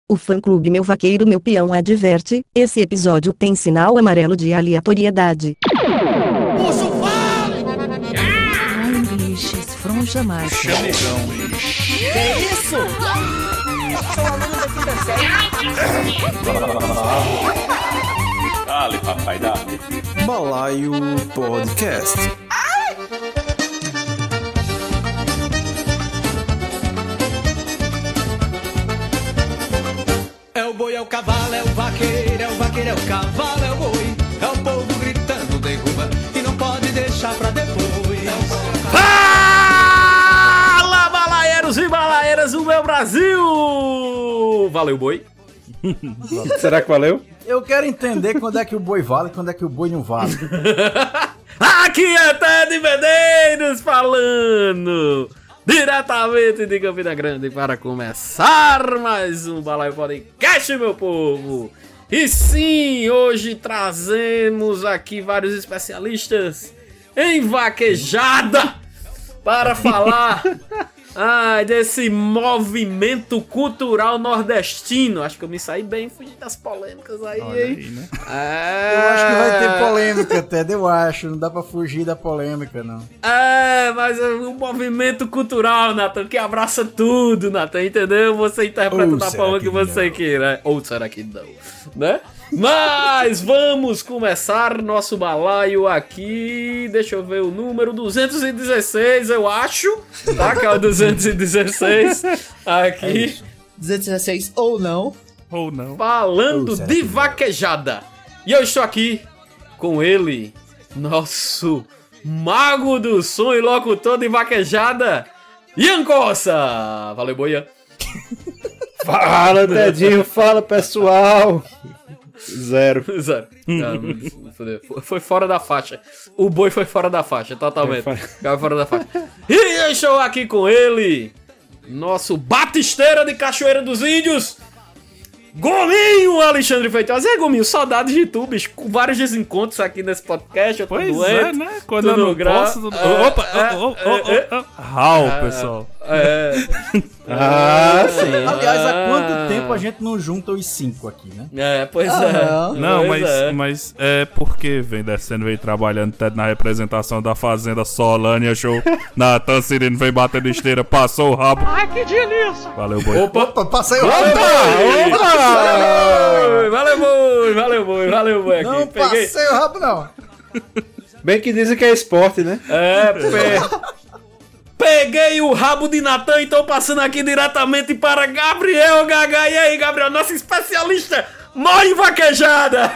O fã-clube Meu Vaqueiro Meu Peão adverte, esse episódio tem sinal amarelo de aleatoriedade. Puxa o vale! Ai, bicho, esfronja mais. Chamegão. Que isso? Sou aluno da quinta série. Dale, papai, dale. Balaio Podcast. É o boi, é o cavalo, é o vaqueiro, é o cavalo, é o boi. É o povo gritando, derruba e não pode deixar pra depois. Fala, balaeiros e balaeiras do meu Brasil! Valeu, boi? Será que valeu? Eu quero entender quando é que o boi vale e quando é que o boi não vale. Aqui é Ted Medeiros falando! Diretamente de Campina Grande para começar mais um Balaio Podcast, meu povo! E sim, hoje trazemos aqui vários especialistas em vaquejada para falar desse movimento cultural nordestino. Acho que eu me saí bem, fugi das polêmicas aí, hein? Né? Eu acho que vai ter polêmica, Ted, eu acho. Não dá pra fugir da polêmica, não. Mas é um movimento cultural, Nathan, que abraça tudo, Nathan, entendeu? Você interpreta da forma que você queira. Ou será que não, né? Mas vamos começar nosso balaio aqui. Deixa eu ver o número 216, eu acho. Tá, que é o 216 aqui. 216 ou não. Ou não. Falando de vaquejada. E eu estou aqui com ele, nosso mago do som e locutor de vaquejada, Ian Costa. Valeu, boia. Fala, Tedinho, fala, pessoal. Zero. Foi fora da faixa. O boi foi fora da faixa, totalmente. Foi fora da faixa. E eu estou aqui com ele, nosso batisteira de Cachoeira dos Índios, Gominho Alexandre Feitosa. Gominho, saudades de tu, bicho. Com vários desencontros aqui nesse podcast. Eu tô pois doente, é, né? Quando eu não posso... Raul, pessoal. Sim. Aliás, há quanto tempo a gente não junta os 5 aqui, né? Pois Não, mas é porque vem descendo, vem trabalhando até na representação da Fazenda Solânia Show. Natan Cirino vem batendo esteira, passou o rabo. Ai, que delícia! Valeu, boi. Opa, passei o rabo! Valeu, boi aqui. Não passei o rabo, não. Bem que dizem que é esporte, né? Peguei o rabo de Natan e tô passando aqui diretamente para Gabriel Gaga. E aí, Gabriel, nosso especialista morre em vaquejada.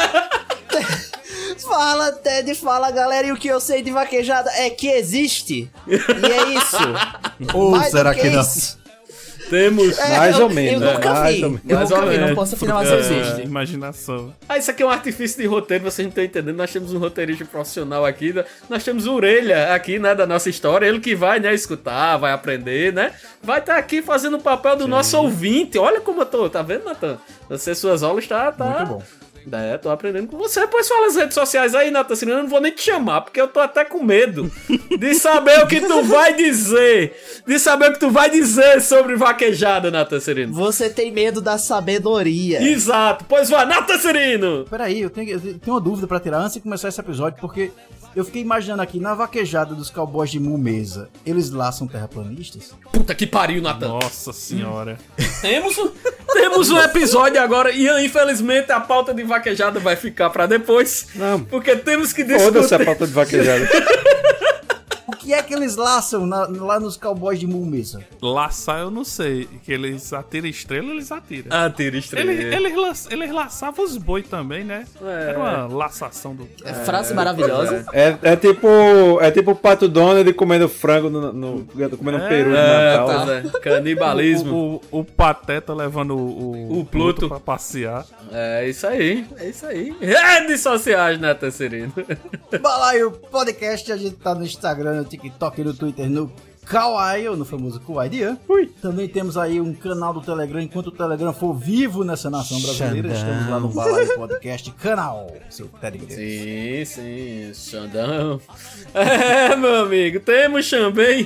Fala, Ted, fala, galera. E o que eu sei de vaquejada é que existe. E é isso. Ou será que não? Isso. Temos mais ou menos. Eu nunca vi. Não posso afirmar se existe. Imaginação. Isso aqui é um artifício de roteiro, vocês não estão entendendo. Nós temos um roteirista profissional aqui. Nós temos o Orelha aqui, né, da nossa história. Ele que vai, né, escutar, vai aprender, né? Vai estar aqui fazendo o papel do nosso ouvinte. Olha como eu tô, tá vendo, Natan? Você, suas aulas, tá... Muito bom. Tô aprendendo com você. Pois fala as redes sociais aí, Natan, senão eu não vou nem te chamar, porque eu tô até com medo de saber o que tu vai dizer. De saber o que tu vai dizer sobre vaquejada, Natan Cirino. Você tem medo da sabedoria. Exato. Pois vai, Natan Cirino. Peraí, eu tenho uma dúvida pra tirar antes de começar esse episódio, porque eu fiquei imaginando aqui, na vaquejada dos cowboys de Mumesa, eles lá são terraplanistas? Puta que pariu, Natan. Nossa senhora. Temos um episódio agora e infelizmente a pauta de vaquejada vai ficar pra depois. Não. Porque temos que discutir. Foda-se a pauta de vaquejada. O que é que eles laçam lá nos cowboys de Mumesa? Laçar eu não sei. Que eles atiram estrela, eles atiram. Atira estrela. Eles laçavam os boi também, né? Era uma laçação do... Frase maravilhosa. É tipo o Pato Donald comendo frango comendo um peru no Natal. Canibalismo. O Pateta levando o Pluto pra passear. É isso aí. Redes sociais, né, Tesserino? Balaio Podcast, a gente tá no Instagram, no TikTok, no Twitter, no Kawaii, ou no famoso Kawaii de Ian. Também temos aí um canal do Telegram, enquanto o Telegram for vivo nessa nação brasileira. Estamos lá no Balaio Podcast canal, seu Ted Medeiros. Sim, Xandão. Meu amigo, temos também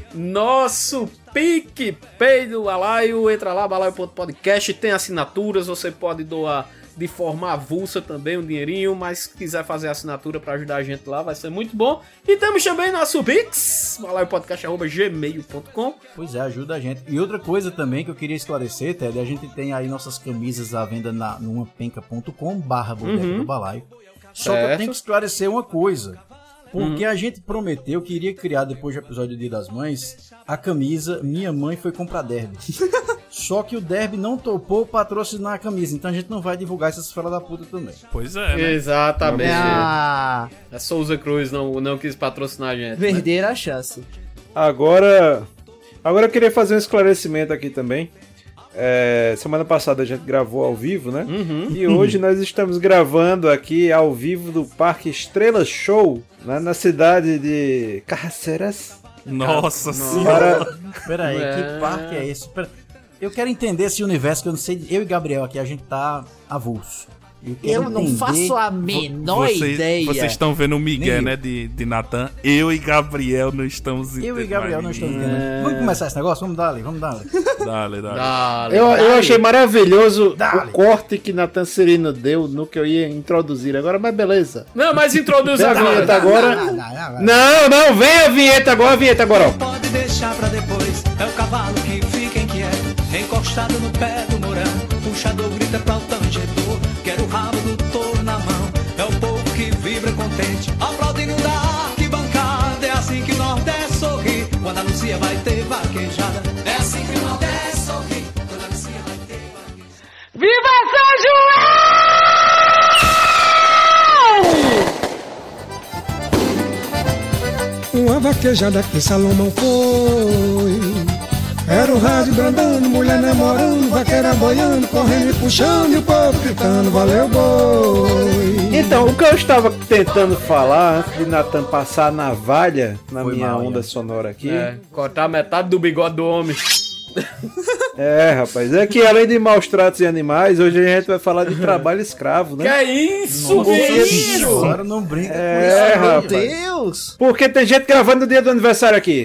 nosso PicPay do Balaio. Entra lá, balaio.podcast, tem assinaturas, você pode doar de forma avulsa também um dinheirinho, mas se quiser fazer assinatura pra ajudar a gente lá, vai ser muito bom. E temos também nosso Pix, balaiopodcast@gmail.com. Pois é, ajuda a gente. E outra coisa também que eu queria esclarecer, Ted, a gente tem aí nossas camisas à venda no umapenca.com/boteca do Balaio. Só que eu tenho que esclarecer uma coisa. Porque a gente prometeu que iria criar, depois do episódio do Dia das Mães, a camisa Minha Mãe Foi Comprar Derby. Só que o Derby não topou patrocinar a camisa, então a gente não vai divulgar essas fera da puta também. Pois é, né? Exatamente. A Souza Cruz não quis patrocinar a gente. Perderam a chance. Agora eu queria fazer um esclarecimento aqui também. Semana passada a gente gravou ao vivo, né? E hoje nós estamos gravando aqui ao vivo do Parque Estrela Show, né? Na cidade de Carraceiras. Nossa senhora! Peraí, que parque é esse? Eu quero entender esse universo que eu não sei. Eu e Gabriel aqui, a gente tá avulso. Eu não faço a menor ideia. Vocês estão vendo o Miguel, né, de Natan. Eu e Gabriel não estamos entendendo. Eu e Gabriel não estamos entendendo. Vamos começar esse negócio? Vamos dar ali. Eu achei maravilhoso o corte que Natan Cirino deu no que eu ia introduzir agora, mas beleza. Não, mas introduz a vinheta agora. Não, vem a vinheta agora, ó. Pode deixar pra depois, é o cavalo que fica inquieto, encostado no pé do morão, puxador grita pra o tangedor, quero o rabo do touro na mão, é o povo que vibra contente, aplaudindo da arquibancada, é assim que o Nordeste sorri, quando anuncia vai ter vaquejada, é assim que o Nordeste sorri, quando anuncia vai ter vaquejada. Viva São João! Uma vaquejada que Salomão foi, era o rádio brandando, mulher namorando, vaqueira boiando, correndo e puxando, e o povo gritando, valeu boi. Então, o que eu estava tentando falar, antes de Natan passar a navalha na minha onda sonora aqui... cortar metade do bigode do homem. Rapaz, é que além de maus tratos em animais, hoje a gente vai falar de trabalho escravo, né? Que é isso, bicho? Agora não brinca com isso, meu rapaz. Deus! Porque tem gente gravando no dia do aniversário aqui.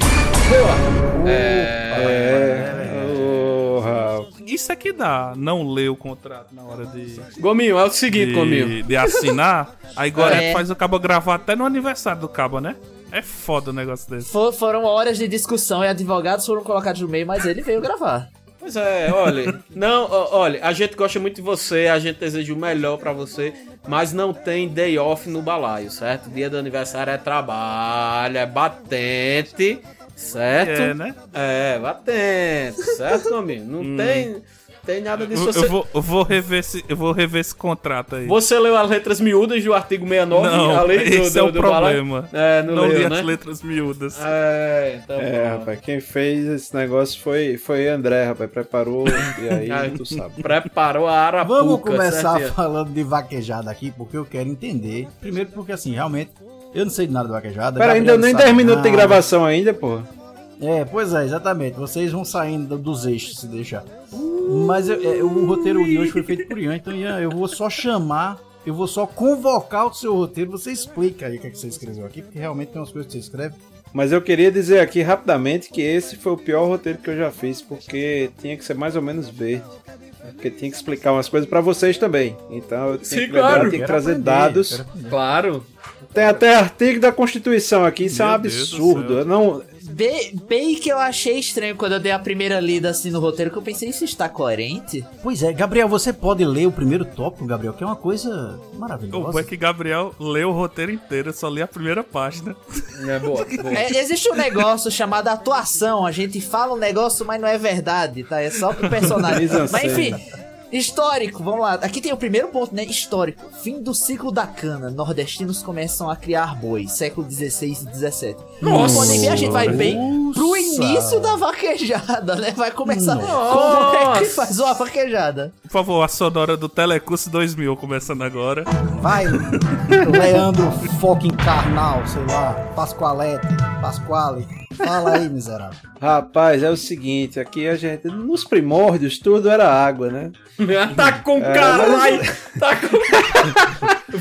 Isso aqui dá, não ler o contrato na hora de... Gominho, é o seguinte, Gominho. De assinar, aí Gorete faz o cabo gravar até no aniversário do cabo, né? É foda o negócio desse. Foram horas de discussão e advogados foram colocados no meio, mas ele veio gravar. Pois é, olha, a gente gosta muito de você, a gente deseja o melhor pra você, mas não tem day off no balaio, certo? Dia do aniversário é trabalho, é batente, certo? É, né? É, batente, certo, amigo? Não tem nada disso. Eu vou rever esse contrato aí. Você leu as letras miúdas do artigo 69? Não, esse é o problema. Não li né? as letras miúdas. Então rapaz, quem fez esse negócio foi André, rapaz, preparou e aí tu sabe. Preparou a arapuca. Vamos começar falando de vaquejada aqui, porque eu quero entender. Primeiro porque assim, realmente, eu não sei de nada de vaquejada. Pera, ainda nem 10 minutos de gravação ainda, porra. Pois é, exatamente. Vocês vão saindo dos eixos se deixar. Mas o roteiro de hoje foi feito por Ian, então Ian, eu vou só convocar o seu roteiro. Você explica aí o que você escreveu aqui, porque realmente tem umas coisas que você escreve. Mas eu queria dizer aqui rapidamente que esse foi o pior roteiro que eu já fiz, porque tinha que ser mais ou menos verde. Porque tinha que explicar umas coisas pra vocês também. Então eu tinha que lembrar, tinha que trazer dados. Claro. Tem até artigo da Constituição aqui, isso é um absurdo. Eu não... Bem que eu achei estranho quando eu dei a primeira lida assim no roteiro, que eu pensei, isso está coerente? Pois é, Gabriel, você pode ler o primeiro tópico, Gabriel, que é uma coisa maravilhosa. É que Gabriel leu o roteiro inteiro, eu só li a primeira página. Boa. Existe um negócio chamado atuação, a gente fala um negócio, mas não é verdade, tá? É só pro personagem. Mas enfim... Histórico, vamos lá. Aqui tem o primeiro ponto, né? Histórico. Fim do ciclo da cana. Nordestinos começam a criar bois. Século XVI e XVII. Nossa! Podem ver, a gente vai bem pro início da vaquejada, né? Vai começar. Como é que faz uma vaquejada? Por favor, a sonora do Telecurso 2000 começando agora. Vai, Leandro fucking Carnal, sei lá. Pasquale. Fala aí, miserável. Rapaz, é o seguinte, aqui a gente, nos primórdios, tudo era água, né? Tá com caralho! Tá com...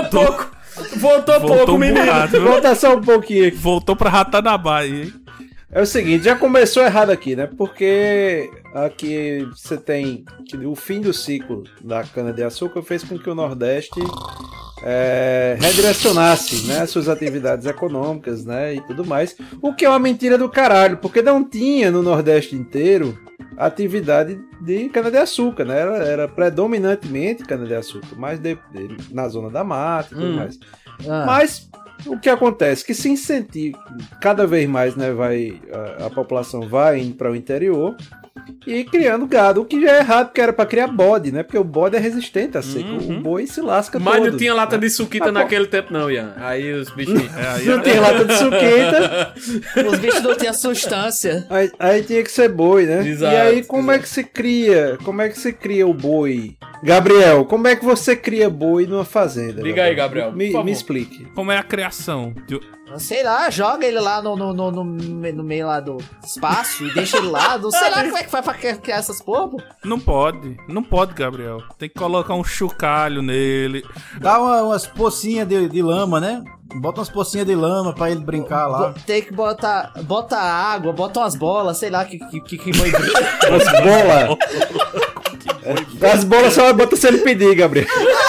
Voltou pouco, menino. Volta só um pouquinho aqui. Voltou pra Ratanabá aí, hein? É o seguinte, já começou errado aqui, né? Porque aqui você tem que o fim do ciclo da cana-de-açúcar fez com que o Nordeste redirecionasse, né, suas atividades econômicas, né, e tudo mais. O que é uma mentira do caralho, porque não tinha no Nordeste inteiro atividade de cana-de-açúcar, né? Era predominantemente cana-de-açúcar, mas na zona da mata e tudo mais. Mas o que acontece? Que se incentiva cada vez mais, né? A população vai indo para o interior e criando gado, o que já é errado, porque era para criar bode, né? Porque o bode é resistente a seca. O boi se lasca todo. Mas não tinha lata de suquita naquele tempo, não, Ian. Aí os bichinhos. Não tinha lata de suquita. Os bichos não tinham substância. Aí tinha que ser boi, né? Exato, e aí como é que se cria? Como é que se cria o boi? Gabriel, como é que você cria boi numa fazenda? Diga aí, Gabriel. Me explique. Como é a criação? Sei lá, joga ele lá no meio lá do espaço e deixa ele lá. Sei lá como é que faz pra criar essas porra, pô. Não pode, Gabriel. Tem que colocar um chocalho nele. Dá umas pocinhas de lama, né? Bota umas pocinhas de lama pra ele brincar lá. Tem que bota água, bota umas bolas, sei lá que boi As bolas. As bolas só bota se ele pedir, Gabriel.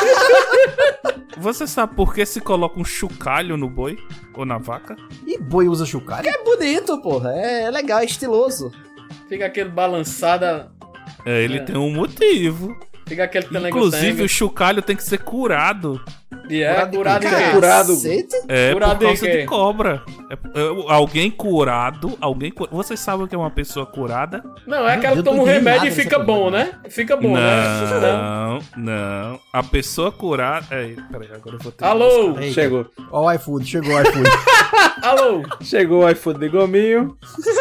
Você sabe por que se coloca um chocalho no boi? Ou na vaca? E boi usa chocalho? É bonito, porra. É legal, é estiloso. Fica aquele balançada. Ele tem um motivo. Fica aquele Inclusive, o chocalho tem que ser curado. E curado de quê? Curado. Por causa de cobra. Alguém curado. Vocês sabem o que é uma pessoa curada? Não, é aquela que toma um remédio e fica bom, né? Fica bom, né? Não. A pessoa curada. Peraí, agora eu vou ter. Alô! Chegou. Ó o iFood, chegou o iFood. Alô! Chegou o iFood de gominho.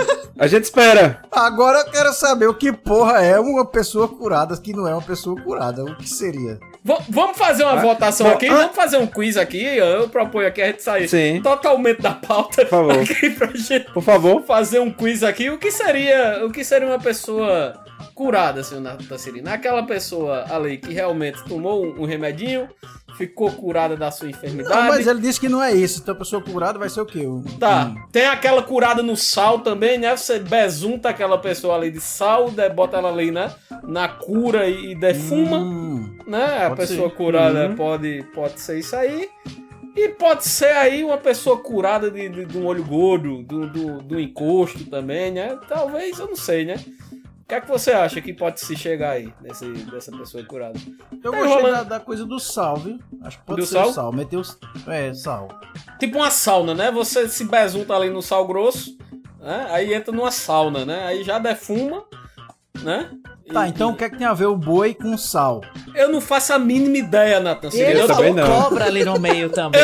A gente espera. Agora eu quero saber o que porra é uma pessoa curada que não é uma pessoa curada. O que seria? Vamos fazer uma votação aqui? Vamos fazer um quiz aqui? Eu proponho aqui a gente sair totalmente da pauta. Por favor. Aqui pra gente Por favor. fazer um quiz aqui. O que seria uma pessoa curada, senhor Tassirina? Aquela pessoa ali que realmente tomou um remedinho, ficou curada da sua enfermidade. Não, mas ele disse que não é isso. Então a pessoa curada vai ser o quê? Tá, tem aquela curada no sal também, né? Você besunta aquela pessoa ali de sal, bota ela ali, né? Na cura e defuma, né? A pessoa curada pode ser isso aí. E pode ser aí uma pessoa curada de um olho gordo, do encosto também, né? Talvez, eu não sei, né? O que é que você acha que pode se chegar aí dessa pessoa curada? Eu gostei da coisa do sal, viu? Acho que pode ser o sal. Meteu sal. Tipo uma sauna, né? Você se besunta ali no sal grosso, né? Aí entra numa sauna, né? Aí já defuma, né? Tá, então o que é que tem a ver o boi com sal? Eu não faço a mínima ideia, Nathan. Ele também não. cobra ali no meio também.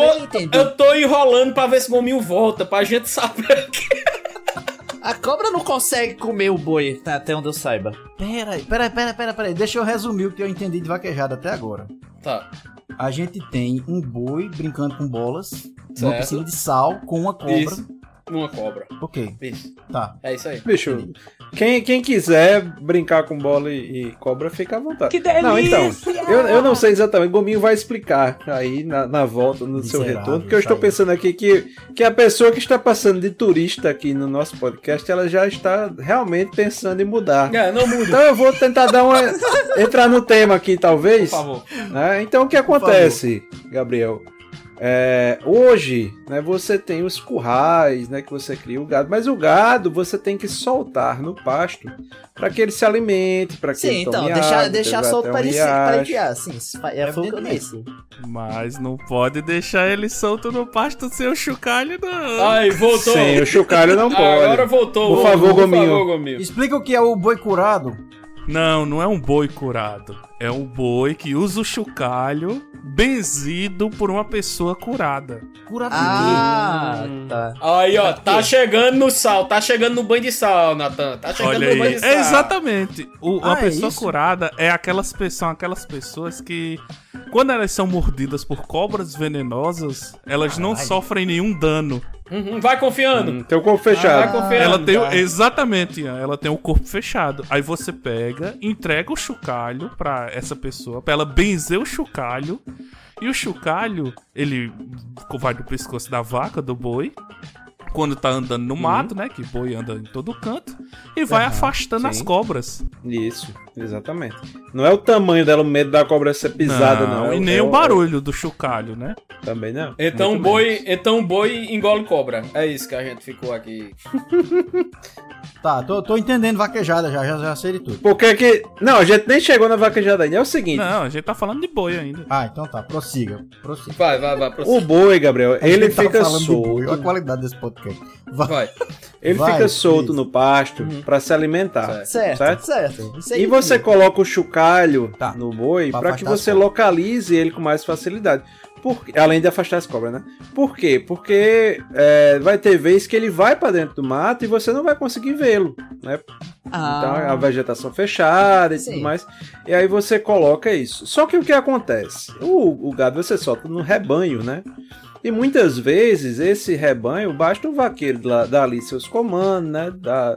Eu tô enrolando pra ver se o gominho volta, pra gente saber que... A cobra não consegue comer o boi, até onde eu saiba. Pera aí. Deixa eu resumir o que eu entendi de vaquejada até agora. Tá. A gente tem um boi brincando com bolas, Certo. uma piscina de sal com uma cobra. Isso. Uma cobra. Ok, Isso. tá. É isso aí. Bicho, quem quiser brincar com bola e cobra, fica à vontade. Que delícia! Não, então, eu não sei exatamente, o Gominho vai explicar aí na volta, no seu Miserável, retorno, porque eu estou tá aí. pensando aqui que a pessoa que está passando de turista aqui no nosso podcast, ela já está realmente pensando em mudar. Não muda. Então eu vou tentar entrar no tema aqui, talvez. Por favor. Né? Então o que acontece, Gabriel? Hoje, né, você tem os currais, né, que você cria o gado, mas o gado você tem que soltar no pasto para que ele se alimente, para que ele tome água, deixar solto para ele guiar, sim, foi o que eu disse. Mas não pode deixar ele solto no pasto sem chocalho, não. Ai, voltou. Sim, o chocalho não pode. Agora voltou. Por favor, Gominho. Explica o que é o boi curado. Não é um boi curado. É um boi que usa o chocalho benzido por uma pessoa curada. Curado Tá. Aí, ó, tá chegando no sal, tá chegando no banho de sal, Nathan. Tá chegando Olha no banho aí. de sal. Exatamente. Uma pessoa isso? curada é aquelas pessoas que, quando elas são mordidas por cobras venenosas, elas não sofrem nenhum dano. Vai confiando. Tem o corpo fechado. Vai confiando. Ela tem exatamente, Ian, ela tem o corpo fechado. Aí você pega, entrega o chocalho pra essa pessoa, pra ela benzer o chocalho. E o chocalho, ele vai do pescoço da vaca, do boi, quando tá andando no mato, né? Que boi anda em todo canto. E vai afastando as cobras. Isso, exatamente. Não é o tamanho dela, o medo da cobra ser pisada, não. E nem o barulho do chocalho, né? Também não. Então boi engole cobra. É isso que a gente ficou aqui. Tá, tô entendendo vaquejada, já sei de tudo. Porque que... Não, a gente nem chegou na vaquejada ainda. É o seguinte... Não, a gente tá falando de boi ainda. Ah, então tá, prossiga. Vai, prossiga. O boi, Gabriel, ele fica solto. Olha a qualidade desse podcast. Vai. Ele fica solto no pasto pra se alimentar. Certo. Isso aí E você coloca o chocalho Tá. no boi Pra pra que afastar você as cobras. localize ele com mais facilidade. Além de afastar as cobras, né? Por quê? Porque vai ter vez que ele vai pra dentro do mato e você não vai conseguir vê-lo, né? Então a vegetação fechada e tudo mais. E aí você coloca isso. Só que o que acontece? O gado você solta no rebanho, né? E muitas vezes esse rebanho basta o vaqueiro dar ali seus comandos, né?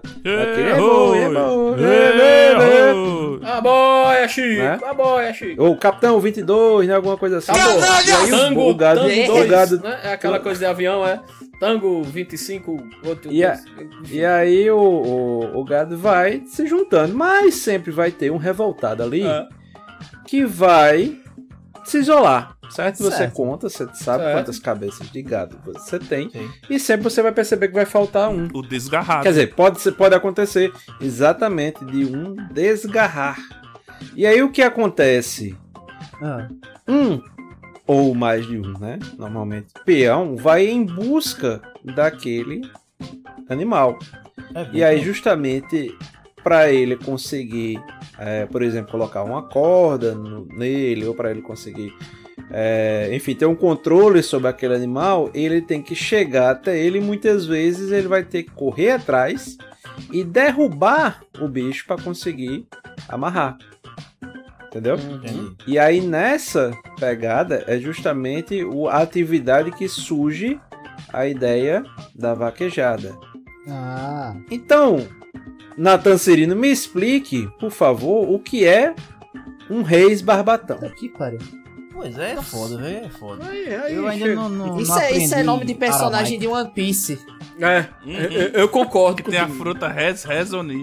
A boia, Chico! Né? A boia, Chico! Ou Capitão 22, né? Alguma coisa assim. Acabou. E aí Tango, o gado, tango o gado, né? É aquela coisa de avião, é? Tango 25, outro... E aí o gado vai se juntando, mas sempre vai ter um revoltado ali que vai se isolar, certo? Você conta, você sabe quantas cabeças de gado você tem, e sempre você vai perceber que vai faltar um. O desgarrado. Quer dizer, pode acontecer exatamente de um desgarrar. E aí o que acontece? Um ou mais de um, né? Normalmente, peão vai em busca daquele animal. E aí, justamente, para ele conseguir, por exemplo, colocar uma corda nele, ou para ele conseguir, enfim, ter um controle sobre aquele animal, ele tem que chegar até ele e muitas vezes ele vai ter que correr atrás e derrubar o bicho para conseguir amarrar. Entendeu? E aí nessa pegada é justamente a atividade que surge a ideia da vaquejada. Então, Nathan Cirino, me explique, por favor, o que é um reis barbatão. Aqui, pariu. Pois é, é foda, velho, é foda. Aí Eu ainda não Isso é nome de personagem de One Piece. Eu concordo que tem a fruta Rezoni.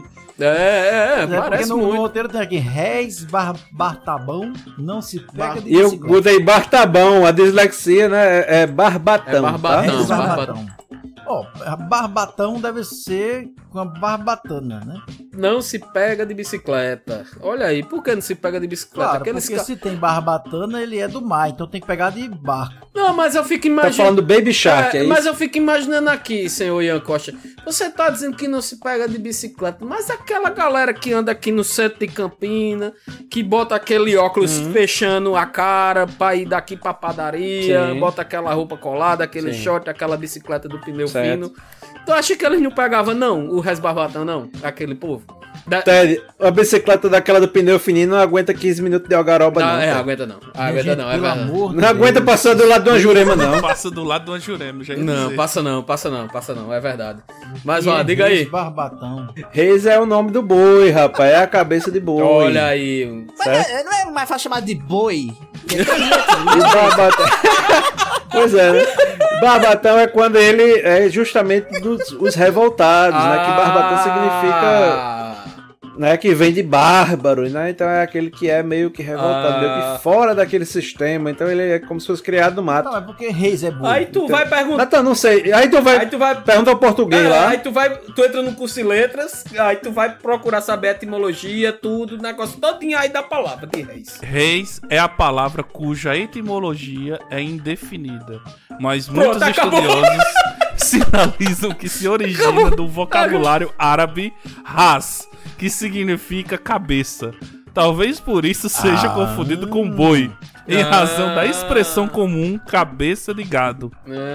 Parece no muito. roteiro tem aqui, réis bartabão, não se pega de E eu bicicleta. botei bartabão, a dislexia, né? É barbatão. É barbatão. Réis Tá? barbatão. Ó, barbatão deve ser com a barbatana, né? Não se pega de bicicleta. Olha aí, por que não se pega de bicicleta? Claro, porque se tem barbatana, ele é do mar, então tem que pegar de barco. Não, mas eu fico Tá imaginando... falando do Baby Shark, mas isso? eu fico imaginando aqui, senhor Ian Costa. Você tá dizendo que não se pega de bicicleta, mas aquela galera que anda aqui no centro de Campina, que bota aquele óculos fechando a cara pra ir daqui pra padaria, Sim. bota aquela roupa colada, aquele Sim. short, aquela bicicleta do pneu Certo. fino. Tu acha que eles não pegavam, não, o resbarbatão, não? Aquele povo? Ted, a bicicleta daquela do pneu fininho não aguenta 15 minutos de algaroba, não. Ted. Aguenta não. Aguenta não, é Pelo verdade. amor de Não aguenta Deus. passar do lado de uma jurema, não. Passa do lado de uma jurema, já ia Não, dizer. passa não, é verdade. Mas, E ó, é diga réis aí. barbatão. Reis é o nome do boi, rapaz. É a cabeça de boi. Olha aí. Mas não é mais fácil chamar de boi? E barbatão. Pois é, né? Barbatão é quando ele é justamente os revoltados, né? Que barbatão significa, né? Que vem de bárbaro, né? Então é aquele que é meio que revoltado, meio que fora daquele sistema. Então ele é como se fosse criado no mato. Não, é porque reis é boi. Aí tu vai perguntar. Natan, não sei. Aí tu vai perguntar ao português lá. Aí tu entra no curso de letras, aí tu vai procurar saber a etimologia, tudo, o negócio todinho aí da palavra de reis. Reis é a palavra cuja etimologia é indefinida, mas Pronto, muitos acabou. estudiosos sinalizam que se origina do vocabulário árabe ras, que significa cabeça. Talvez por isso seja confundido com boi, em razão da expressão comum cabeça de gado.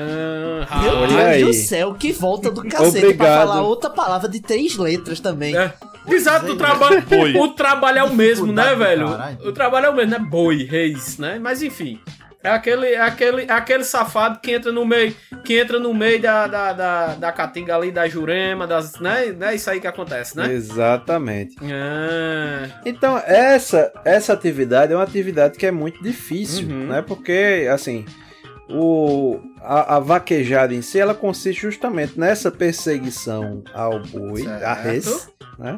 Meu Olha Deus aí. do céu, que volta do cacete Obrigado. pra falar outra palavra de 3 letras também. Exato, Boi. o trabalho é o mesmo, né, Dificuldade do velho? caralho. O trabalho é o mesmo, né? Boi, reis, né? Mas enfim. É aquele safado que entra no meio da caatinga ali, da jurema, né? É isso aí que acontece, né? Exatamente. Ah, Então, essa atividade é uma atividade que é muito difícil, né? Porque, assim, a vaquejada em si, ela consiste justamente nessa perseguição ao boi, a res, né?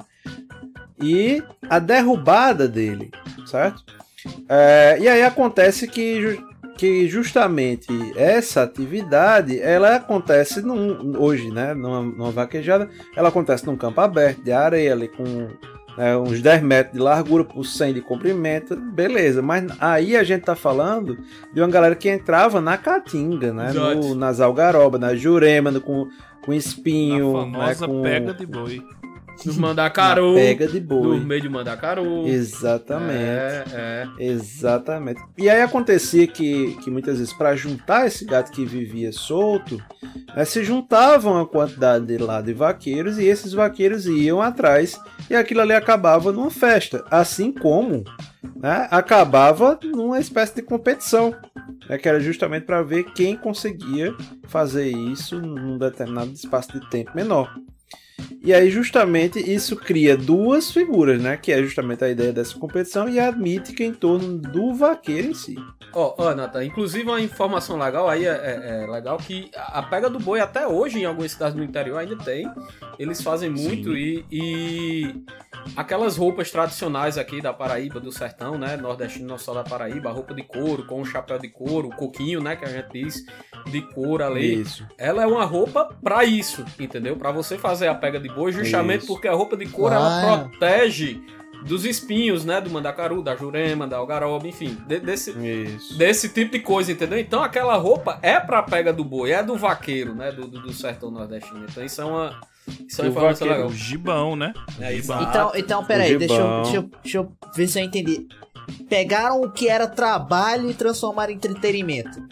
E a derrubada dele, certo? E aí acontece que justamente essa atividade, ela acontece hoje, né? Numa vaquejada, ela acontece num campo aberto, de areia, ali com uns 10 metros de largura por 100 de comprimento, beleza. Mas aí a gente tá falando de uma galera que entrava na caatinga, né? Nas algarobas, na jurema, com espinho. A famosa né? pega de boi. No Mandacaru. Pega de boi. No meio de Mandacaru. Exatamente. Exatamente. E aí acontecia que muitas vezes, para juntar esse gado que vivia solto, né, se juntavam a quantidade de vaqueiros, e esses vaqueiros iam atrás, e aquilo ali acabava numa festa. Assim como, né, acabava numa espécie de competição, né, que era justamente para ver quem conseguia fazer isso num determinado espaço de tempo menor. E aí justamente isso cria duas figuras, né? Que é justamente a ideia dessa competição e a mítica em torno do vaqueiro em si. Nathan, inclusive uma informação legal aí, é legal que a pega do boi até hoje em algumas cidades do interior ainda tem. Eles fazem muito e aquelas roupas tradicionais aqui da Paraíba, do sertão, né? Nordestino, não só da Paraíba, a roupa de couro com o chapéu de couro, o coquinho, né? Que a gente diz, de couro ali. Isso. Ela é uma roupa pra isso, entendeu? Pra você fazer a pega de boi, justamente porque a roupa de couro ela protege dos espinhos, né? Do mandacaru, da jurema, da algaroba, enfim, desse tipo de coisa, entendeu? Então aquela roupa é pra pega do boi, é do vaqueiro, né? Do sertão nordestino. Então isso é uma informação legal. O gibão, né? Então peraí, deixa eu ver se eu entendi. Pegaram o que era trabalho e transformaram em entretenimento.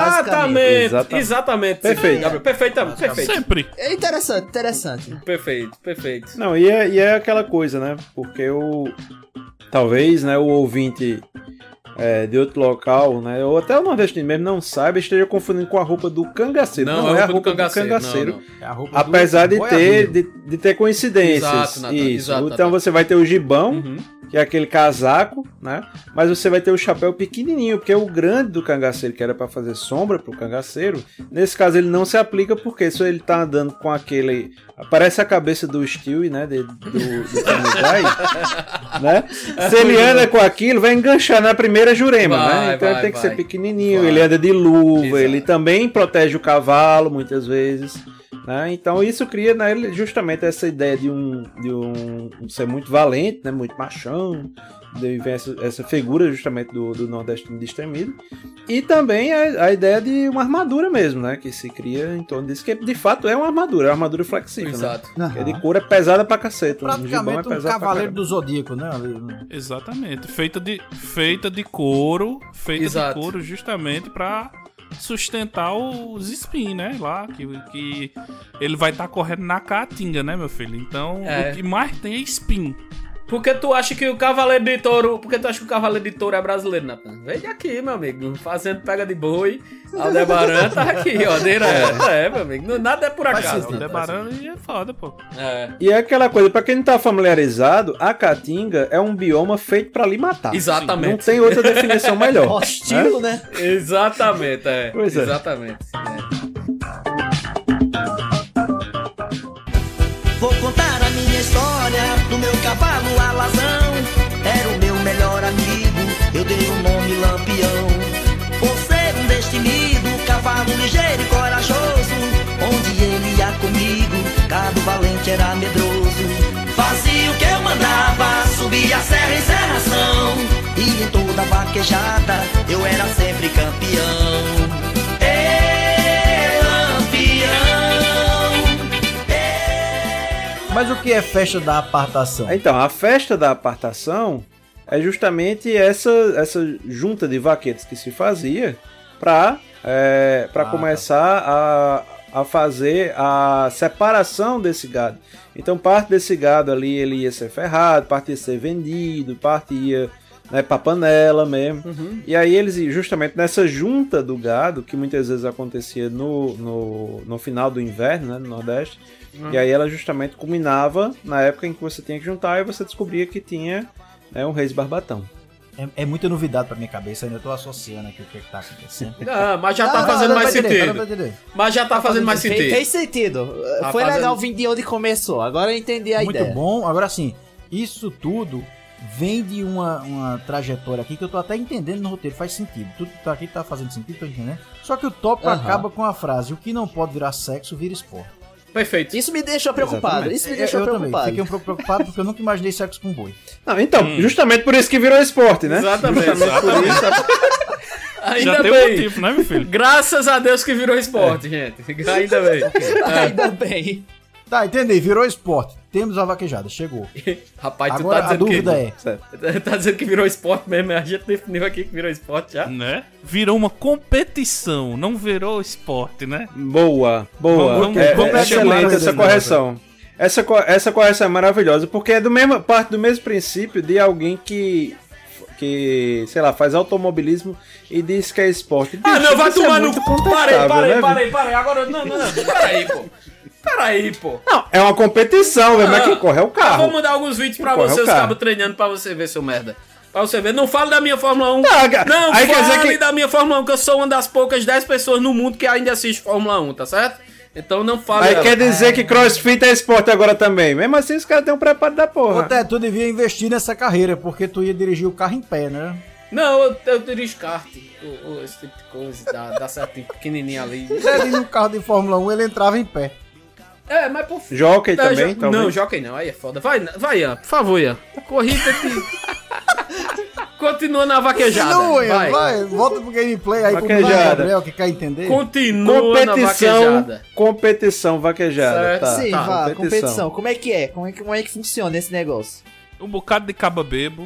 Exatamente. Perfeito. Gabriel, perfeito. Sempre. É interessante. Perfeito. Não, e é aquela coisa, né? Porque talvez, né, o ouvinte de outro local, né, ou até o nordestino mesmo não saiba, esteja confundindo com a roupa do cangaceiro. Não é a roupa do cangaceiro. Não. É a roupa apesar de ter coincidências. Isso. Então você vai ter o gibão, que é aquele casaco, né? Mas você vai ter o chapéu pequenininho, porque o grande do cangaceiro, que era para fazer sombra pro cangaceiro, nesse caso ele não se aplica, porque se ele tá andando com aquele... Parece a cabeça do Stewie, né? Do Family Guy, né? Se ele anda com aquilo, vai enganchar na primeira jurema, né? Então ele tem que ser pequenininho, ele anda de luva, ele também protege o cavalo, muitas vezes. Né? Então isso cria justamente essa ideia de um ser muito valente, né? Muito machão, daí vem essa figura justamente do nordestino destemido, e também a ideia de uma armadura mesmo, né? Que se cria em torno disso, que de fato é uma armadura flexível. Exato. Né? Que é de couro, é pesada pra cacete. Praticamente um cavaleiro do Zodíaco, né? Exatamente, feita de couro, de couro justamente pra sustentar os espinhos, né? Lá, que ele vai estar correndo na caatinga, né, meu filho? Então, o que mais tem é espinho. Por que tu acha que o Cavaleiro de Touro é brasileiro, Nathan? Vem aqui, meu amigo, fazendo pega de boi. Aldebaran tá aqui, ó, direto. Meu amigo, nada é por acaso. Aldebaran é foda, pô. E é aquela coisa, pra quem não tá familiarizado, a caatinga é um bioma feito pra lhe matar. Exatamente. Não tem outra definição melhor. Hostil, né? Exatamente, Pois é. Exatamente. Vou contar a minha história do meu cavalo alazão. Era o meu melhor amigo, eu dei o nome Lampião. Por ser um destemido, cavalo ligeiro e corajoso, onde ele ia comigo, cada valente era medroso. Fazia o que eu mandava, subia a serra em serração, e em toda vaquejada eu era sempre campeão. Mas o que é festa da apartação? Então, a festa da apartação é justamente essa junta de vaqueiros que se fazia para começar a fazer a separação desse gado. Então, parte desse gado ali ele ia ser ferrado, parte ia ser vendido, parte ia, né, para panela mesmo. E aí eles, justamente nessa junta do gado, que muitas vezes acontecia no final do inverno, né, no Nordeste, e aí ela justamente culminava na época em que você tinha que juntar e você descobria que tinha, né, um Reis Barbatão. É muita novidade pra minha cabeça, ainda tô associando aqui o que tá acontecendo. Não, mas já tá fazendo mais sentido. Mas já tá fazendo mais sentido. Fez sentido. Tá Foi fazendo- legal vir de onde começou. Agora eu entendi a Muito ideia. bom. Agora sim, isso tudo vem de uma trajetória aqui que eu tô até entendendo no roteiro, faz sentido. Tudo que tá aqui tá fazendo sentido, tô entendendo. Só que o tópico acaba com a frase: o que não pode virar sexo, vira esporte. Perfeito. Isso me deixou preocupado. Exatamente. Isso me deixou eu preocupado. também fiquei um pouco preocupado porque eu nunca imaginei sexo com boi. Não, então, justamente por isso que virou esporte, né? Exatamente. Por isso, Ainda Já tem bem. motivo, né, meu filho? Graças a Deus que virou esporte, gente. Ainda bem. Ainda bem. Tá, entendi, virou esporte. Temos a vaquejada, chegou. Rapaz, tu Agora tá a dizendo dúvida que... é, Tá dizendo que virou esporte mesmo. A gente definiu aqui que virou esporte já. Né? Virou uma competição, não virou esporte, né? boa. Vamos Excelente chamar essa dele, correção. Essa correção é maravilhosa, porque é parte do mesmo princípio de alguém que, sei lá, faz automobilismo e diz que é esporte. Ah, Bicho, não, vai isso é tomar no muito cu. contestável, Parei. né, Agora, não. Peraí, pô. Não, é uma competição, velho, mas quem corre é o Eu carro. vou mandar alguns vídeos pra Corre o você, os carro. cabos treinando pra você ver, seu merda. Pra você ver. Não fale da minha Fórmula 1. Não, aí quer dizer fale que- da minha Fórmula 1, que eu sou uma das poucas 10 pessoas no mundo que ainda assiste Fórmula 1, tá certo? Então não fale Aí dela. quer dizer que crossfit é esporte agora também. Mesmo assim, os caras têm um preparo da porra. Até tu devia investir nessa carreira, porque tu ia dirigir o carro em pé, né? Não, eu dirijo kart. Esse tipo de coisa. Dá certinho, pequenininho ali. Ele no carro de Fórmula 1, ele entrava em pé. É, mas por Jockey também, Não, talvez. jockey não, aí é foda. Vai, Ian, por favor, Ian. Corrida que... Continua na vaquejada. Continua, vai. volta pro gameplay aí pro Vaquejada. Gabriel que quer entender. Continua na vaquejada. Competição vaquejada. Certo. Tá, Sim, tá, vá, competição. Como é que é? Como é que funciona esse negócio? Um bocado de caba bebo.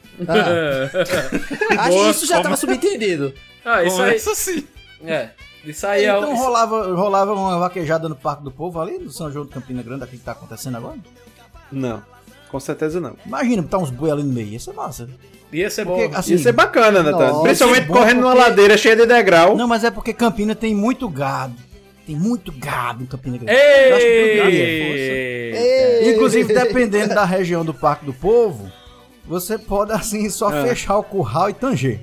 Acho que isso já tava subentendido. Ah, isso aí. Começa assim. É. Isso aí é Então o. rolava uma vaquejada no Parque do Povo ali, no São João de Campina Grande, aqui que tá acontecendo agora? Não, com certeza não. Imagina, botar uns boi ali no meio, ia ser massa. Ia ser bom. Porque, assim, Ia ser bacana, Natan. Nossa, Principalmente é bom correndo numa porque- ladeira cheia de degrau. Não, mas é porque Campina tem muito gado. Tem muito gado em Campina Grande. Eu acho que tudo Ei! Inclusive, dependendo da região do Parque do Povo, você pode, assim, só fechar o curral e tanger.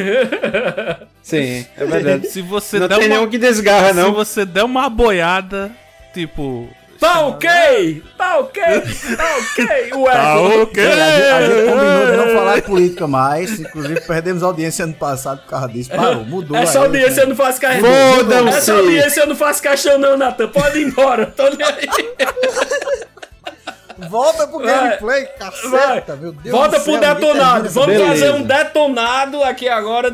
Sim, é verdade. Se você Não der tem uma... nenhum que desgarra, Se não. você der uma boiada, tipo... Tá ok! Ué! Tá ok! A gente combinou de não falar de política mais. Inclusive, perdemos audiência ano passado por causa disso. Parou, mudou. Essa aí, audiência eu não faço caixão. Fodam-se. Essa audiência eu não faço caixão, não, Natan. Pode ir embora. Tô nem aí. Volta pro gameplay, caceta, meu Deus Volta do pro céu, ninguém detonado. termina Vamos Beleza. fazer um detonado aqui agora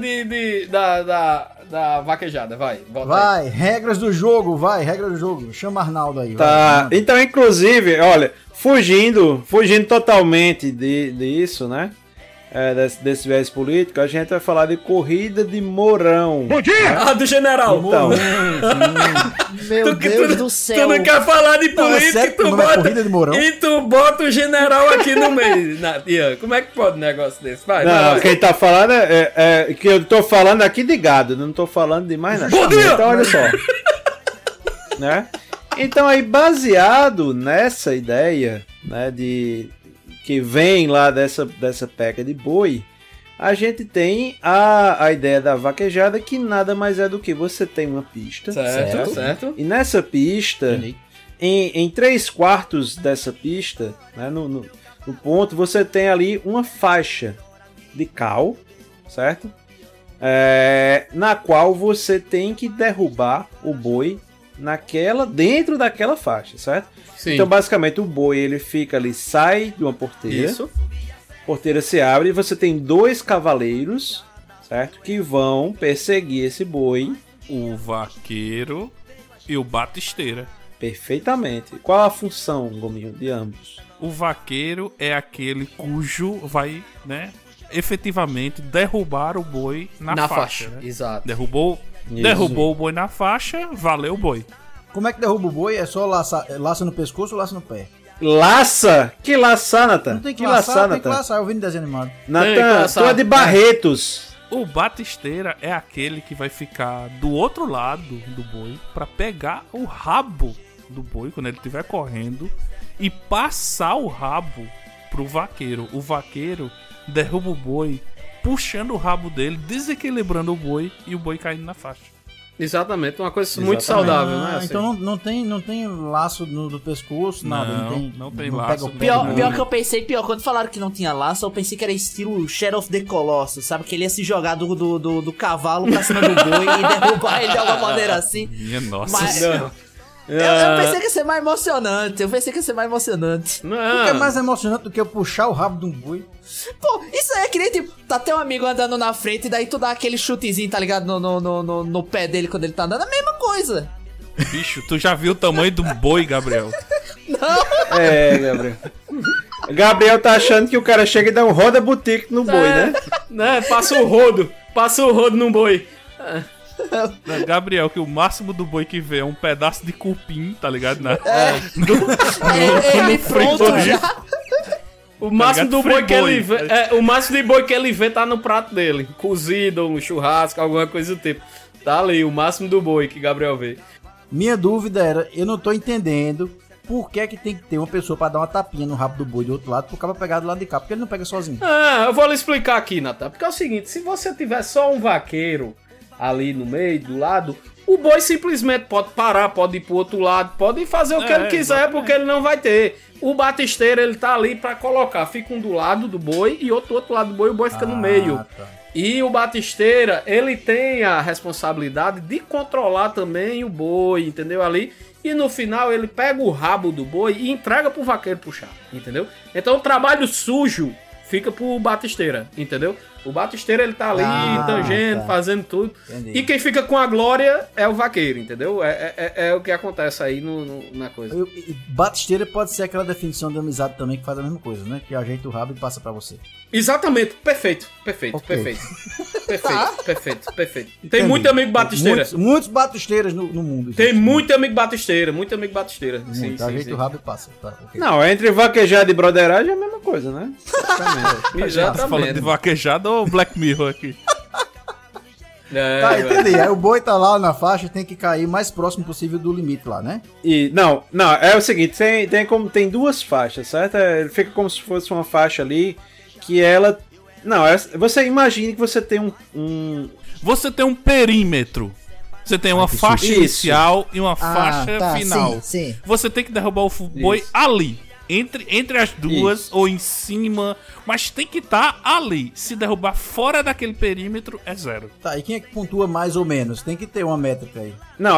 da vaquejada. Vai, volta aí. Vai, regras do jogo, regras do jogo. Chama Arnaldo aí. Tá, vai. então, inclusive, olha, fugindo totalmente disso, né? Desse viés político, a gente vai falar de corrida de Mourão. Ah, do general. Então, Meu Deus do céu. Tu não quer falar de Não, é política sério e que tu o nome é bota. corrida de Mourão? E tu bota o general aqui no meio. Ian, como é que pode um negócio desse? Vai, não, vai. quem tá falando é que eu tô falando aqui de gado, não tô falando de mais nada. Bom dia! Então, olha só. Né? Então, aí, baseado nessa ideia, né, que vem lá dessa peca de boi, a gente tem a ideia da vaquejada, que nada mais é do que você tem uma pista. Certo. E nessa pista, em 3/4 dessa pista, né, no ponto, você tem ali uma faixa de cal, certo? Na qual você tem que derrubar o boi dentro daquela faixa, certo? Sim. Então, basicamente, o boi ele fica ali, sai de uma porteira, Isso. a porteira se abre e você tem 2 cavaleiros, certo? Que vão perseguir esse boi O vaqueiro e o batisteira. perfeitamente. Qual a função, Gominho, de ambos? O vaqueiro é aquele cujo vai, né, efetivamente derrubar o boi na faixa. Né? Exato. Derrubou o boi na faixa, valeu o boi. Como é que derruba o boi? É só laça no pescoço ou laça no pé? Laça? Que laçar, Natan? Não tem que laçar, laçar, tem que Natan? laçar. Eu vi no desenho animado. Tem que Natan, laçar. tu é de Barretos. O batisteira é aquele que vai ficar do outro lado do boi pra pegar o rabo do boi quando ele estiver correndo e passar o rabo pro vaqueiro. O vaqueiro derruba o boi puxando o rabo dele, desequilibrando o boi e o boi caindo na faixa. Exatamente, uma coisa muito saudável, né? Assim. Então não tem laço do pescoço, nada. Não tem laço. Pior que eu pensei, quando falaram que não tinha laço, eu pensei que era estilo Shadow of the Colossus, sabe? Que ele ia se jogar do cavalo pra cima do boi e derrubar ele de alguma maneira assim. Minha nossa Mas- senhora. Eu pensei que ia ser mais emocionante. Não. O que é mais emocionante do que eu puxar o rabo de um boi? Pô, isso aí é que nem tipo, tá teu amigo andando na frente e daí tu dá aquele chutezinho, tá ligado? No pé dele quando ele tá andando. A mesma coisa. Bicho, tu já viu o tamanho do boi, Gabriel? É, Gabriel. Gabriel tá achando que o cara chega e dá um roda boutique no boi, né? Né? Passa o rodo num boi. Gabriel, que o máximo do boi que vê é um pedaço de cupim, tá ligado? Ele pronto já. O máximo do boi que ele vê, Friboi. o máximo de boi que ele vê tá no prato dele. Cozido, um churrasco, alguma coisa do tipo. Tá ali, o máximo do boi que Gabriel vê. Minha dúvida era, eu não tô entendendo por que tem que ter uma pessoa pra dar uma tapinha no rabo do boi do outro lado pro cara pegar do lado de cá, porque ele não pega sozinho. Ah, eu vou lhe explicar aqui, Natan. Porque é o seguinte, se você tiver só um vaqueiro ali no meio, do lado, o boi simplesmente pode parar, pode ir pro outro lado, pode fazer o que ele quiser, exatamente. porque ele não vai ter. O batisteiro, ele tá ali pra colocar. Fica um do lado do boi e outro do outro lado do boi, o boi fica no meio. Tá. E o batisteira, ele tem a responsabilidade de controlar também o boi, entendeu? Ali. E no final ele pega o rabo do boi e entrega pro vaqueiro puxar, entendeu? Então o trabalho sujo fica pro batisteira, entendeu? O batisteira, ele tá ali, tangendo, fazendo tudo. Entendi. E quem fica com a glória é o vaqueiro, entendeu? É o que acontece aí na coisa. Batisteira pode ser aquela definição de amizade também que faz a mesma coisa, né? Que ajeita o rabo e passa pra você. Exatamente, perfeito. Ok. Perfeito. Tem Entendi. muito amigo batisteira. Muitos batisteiras no mundo. Tem muito amigo batisteira, Sim, Ajeita o rabo e passa. Tá, ok. Não, entre vaquejada e broderagem é a mesma coisa, né? Tá falando de vaquejada ou Black Mirror aqui? Tá, entendi. Aí o boi tá lá na faixa, tem que cair mais próximo possível do limite lá, né? E não, é o seguinte, tem duas faixas, certo? Ele fica como se fosse uma faixa ali que ela... Não, você imagine que você tem Você tem um perímetro. Você tem uma faixa isso. inicial e uma faixa final. Sim. Você tem que derrubar o boi Isso. ali. Entre as duas ou em cima. Mas tem que estar ali. Se derrubar fora daquele perímetro, é 0. Tá, e quem é que pontua mais ou menos? Tem que ter uma métrica aí. Não,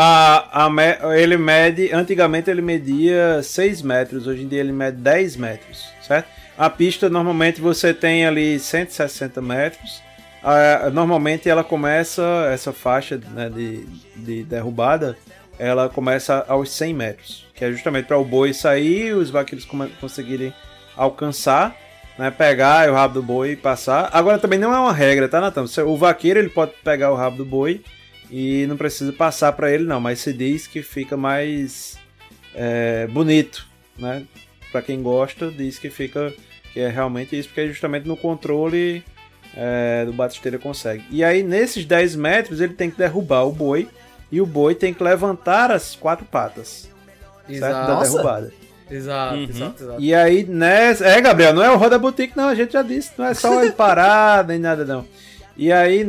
ele mede... Antigamente ele media 6 metros, hoje em dia ele mede 10 metros, certo? A pista, normalmente, você tem ali 160 metros. Normalmente ela começa, essa faixa, né, de derrubada, ela começa aos 100 metros. Que é justamente para o boi sair e os vaqueiros conseguirem alcançar, né, pegar o rabo do boi e passar. Agora também não é uma regra, tá, Natan? O vaqueiro ele pode pegar o rabo do boi e não precisa passar para ele não, mas se diz que fica mais bonito, né? Para quem gosta, diz que é realmente isso, porque é justamente no controle do batisteira consegue. E aí nesses 10 metros ele tem que derrubar o boi e o boi tem que levantar as 4 patas. Certo? Da derrubada. Exato. E aí, Gabriel, não é o Roda Boutique, não, a gente já disse, não é só ele parar, nem nada, não. E aí,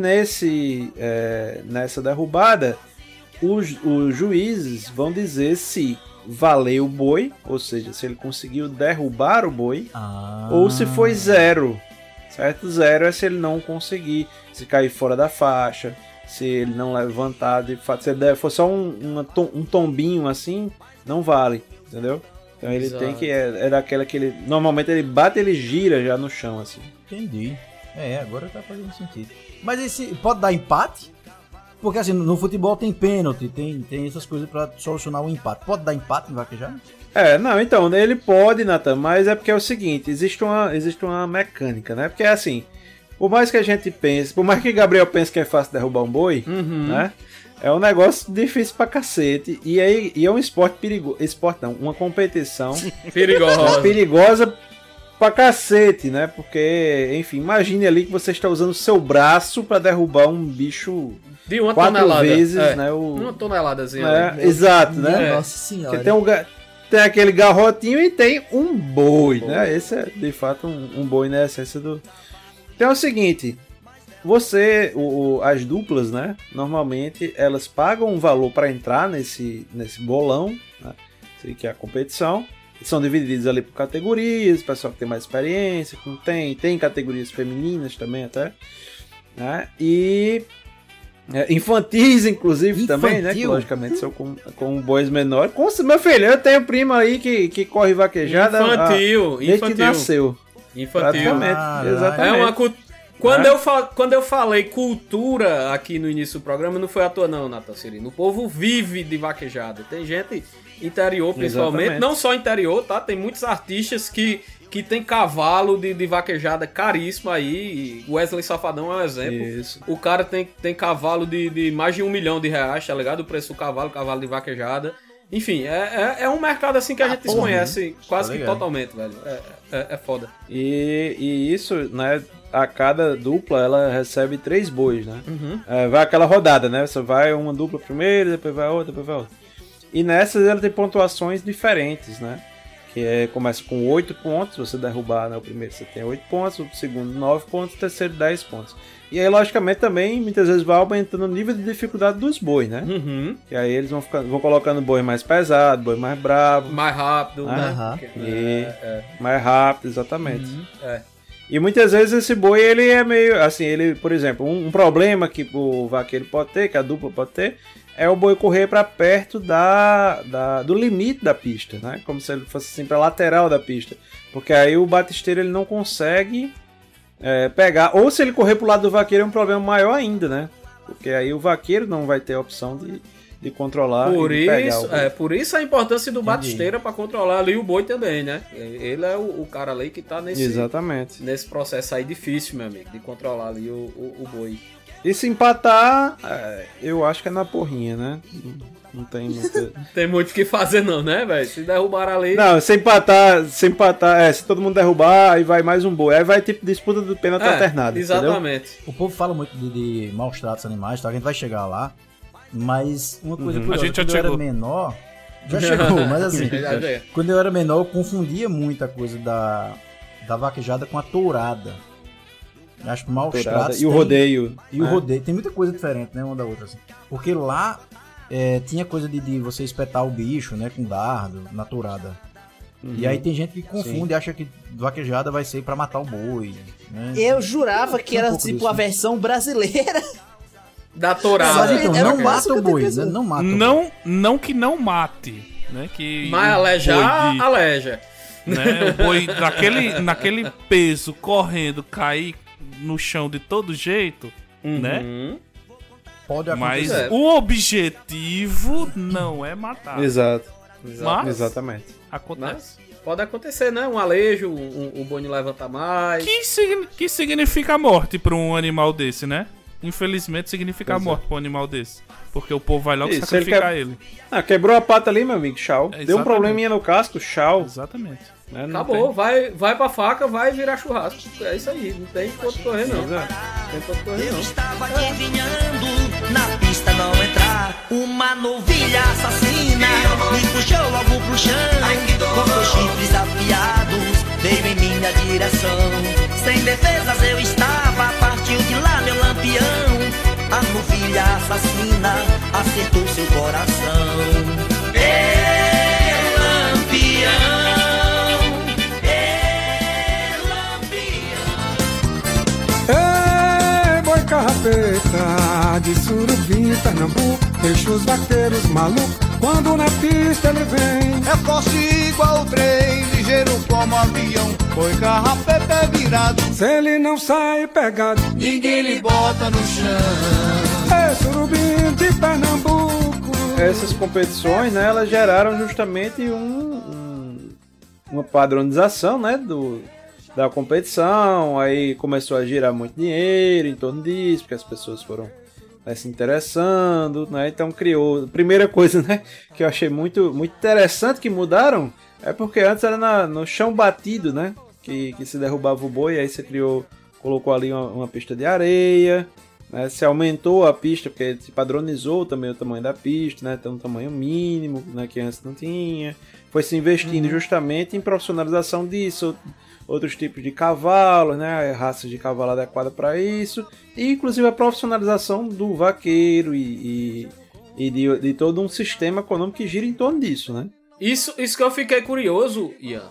nessa derrubada, os juízes vão dizer se valeu o boi, ou seja, se ele conseguiu derrubar o boi, ou se foi 0, certo? 0 é se ele não conseguir, se cair fora da faixa, se ele não levantar, se ele for só um tombinho assim, não vale, entendeu? Então ele tem que, é daquela que ele, normalmente ele bate, ele gira já no chão, assim. Entendi. Agora tá fazendo sentido. Mas esse pode dar empate? Porque assim, no futebol tem pênalti, tem essas coisas pra solucionar o empate. Pode dar empate em vaquejada? Não, então, ele pode, Natan, mas é porque é o seguinte, existe uma mecânica, né? Porque é assim, por mais que a gente pense, por mais que Gabriel pense que é fácil derrubar um boi, né? É um negócio difícil pra cacete. E é um esporte perigoso. Uma competição perigosa pra cacete, né? Porque, enfim, imagine ali que você está usando o seu braço pra derrubar um bicho de uma 4 tonelada. vezes, né? Uma toneladazinha. Exato, né? Nossa senhora. Porque tem aquele garrotinho e tem um boi, né? Esse é, de fato, um boi na essência Então é o seguinte, as duplas, né, normalmente elas pagam um valor para entrar nesse bolão, né, que é a competição, e são divididos ali por categorias, o pessoal que tem mais experiência, que não tem categorias femininas também até, né, e infantis, inclusive, também, né, que logicamente são com bois menores. Meu filho, eu tenho primo aí que corre vaquejada desde que nasceu. Infantil. Exatamente. Quando eu falei cultura aqui no início do programa, não foi à toa não, Natal Cirino. O povo vive de vaquejada. Tem gente interior, principalmente. Exatamente. Não só interior, tá? Tem muitos artistas que tem cavalo de vaquejada caríssimo aí. Wesley Safadão é um exemplo. Isso. O cara tem cavalo de mais de R$1 milhão, tá ligado? O preço do cavalo de vaquejada. Enfim, é um mercado assim que a gente desconhece quase que totalmente, velho. É foda. E isso, né? A cada dupla ela recebe 3 bois, né? Uhum. Vai aquela rodada, né? Você vai uma dupla primeiro, depois vai outra, depois vai outra. E nessas ela tem pontuações diferentes, né? Que começa com 8 pontos, você derrubar, né? O primeiro você tem 8 pontos, o segundo 9 pontos, o terceiro 10 pontos. E aí, logicamente, também, muitas vezes vai aumentando o nível de dificuldade dos bois, né? Uhum. E aí eles vão colocando boi mais pesado, boi mais bravo. Mais rápido, né? Mais rápido, exatamente. Uhum. E muitas vezes esse boi, ele é meio, assim, ele, por exemplo, um problema que o vaqueiro pode ter, que a dupla pode ter, é o boi correr para perto do limite da pista, né? Como se ele fosse assim para lateral da pista. Porque aí o batisteiro ele não consegue pegar. Ou se ele correr pro lado do vaqueiro é um problema maior ainda, né? Porque aí o vaqueiro não vai ter a opção de controlar e pegar o boi. Por isso a importância do batisteiro para controlar ali o boi também, né? Ele é o cara ali que tá nesse processo aí difícil, meu amigo, de controlar ali o boi. E se empatar, eu acho que é na porrinha, né? Não tem muita... Não tem muito o que fazer não, né, velho? Se derrubar ali... Não, se empatar, se todo mundo derrubar, aí vai mais um boi. Aí vai tipo disputa do pênalti alternado, exatamente. Entendeu? O povo fala muito de maus tratos animais, tá? A gente vai chegar lá. Mas uma coisa curiosa, quando eu era menor... Já chegou, mas assim... Quando eu era menor, eu confundia muito a coisa da vaquejada com a tourada. Acho que maus tratos... E o rodeio. E o rodeio. Tem muita coisa diferente, né? Uma da outra, assim. Porque lá tinha coisa de você espetar o bicho, né? Com dardo, na tourada. Uhum. E aí tem gente que confunde e acha que vaquejada vai ser pra matar o boi, né? Eu jurava que era tipo a versão brasileira da tourada. Então, não mata o boi, né? Não mata o boi. Não que não mate, né? Que mas alejar, aleja. Né? O boi naquele peso, correndo, cair no chão de todo jeito, né? Pode acontecer. Mas o objetivo não é matar. Exato. Mas exatamente. Acontece. Mas pode acontecer, né? Um alejo, o boi não levanta mais. Que significa a morte para um animal desse, né? Infelizmente significa a morte para um animal desse. Porque o povo vai logo sacrificar ele. Quebrou a pata ali, meu amigo, tchau. Deu um probleminha no casco, tchau. Exatamente. Acabou, vai pra faca, vai virar churrasco. É isso aí, não tem ponto correr não. Eu estava adivinhando, na pista não entrar. Uma novilha assassina me puxou logo pro chão. Com seus chifres afiados, veio em minha direção. Sem defesas eu estava, partiu de lá meu lampião. A novilha assassina acertou seu coração. Lampião. Carrapeta de Surubim, Pernambuco, deixa os vaqueiros malucos quando na pista ele vem. É forte igual o trem, ligeiro como avião, foi carrapeta virado. Se ele não sai pegado, ninguém lhe bota no chão. É Surubim de Pernambuco. Essas competições, né, elas geraram justamente uma padronização, né, da competição, aí começou a girar muito dinheiro em torno disso, porque as pessoas foram se interessando, né? Então criou... Primeira coisa, né, que eu achei muito, muito interessante que mudaram, é porque antes era no chão batido, né, que se derrubava o boi, aí você colocou ali uma pista de areia, né? Se aumentou a pista, porque se padronizou também o tamanho da pista, né? Tem um tamanho mínimo, né? Que antes não tinha. Foi se investindo justamente em profissionalização disso. outros tipos de cavalo, né, raças de cavalo adequadas para isso, e inclusive a profissionalização do vaqueiro e de todo um sistema econômico que gira em torno disso, né? Isso que eu fiquei curioso, Ian,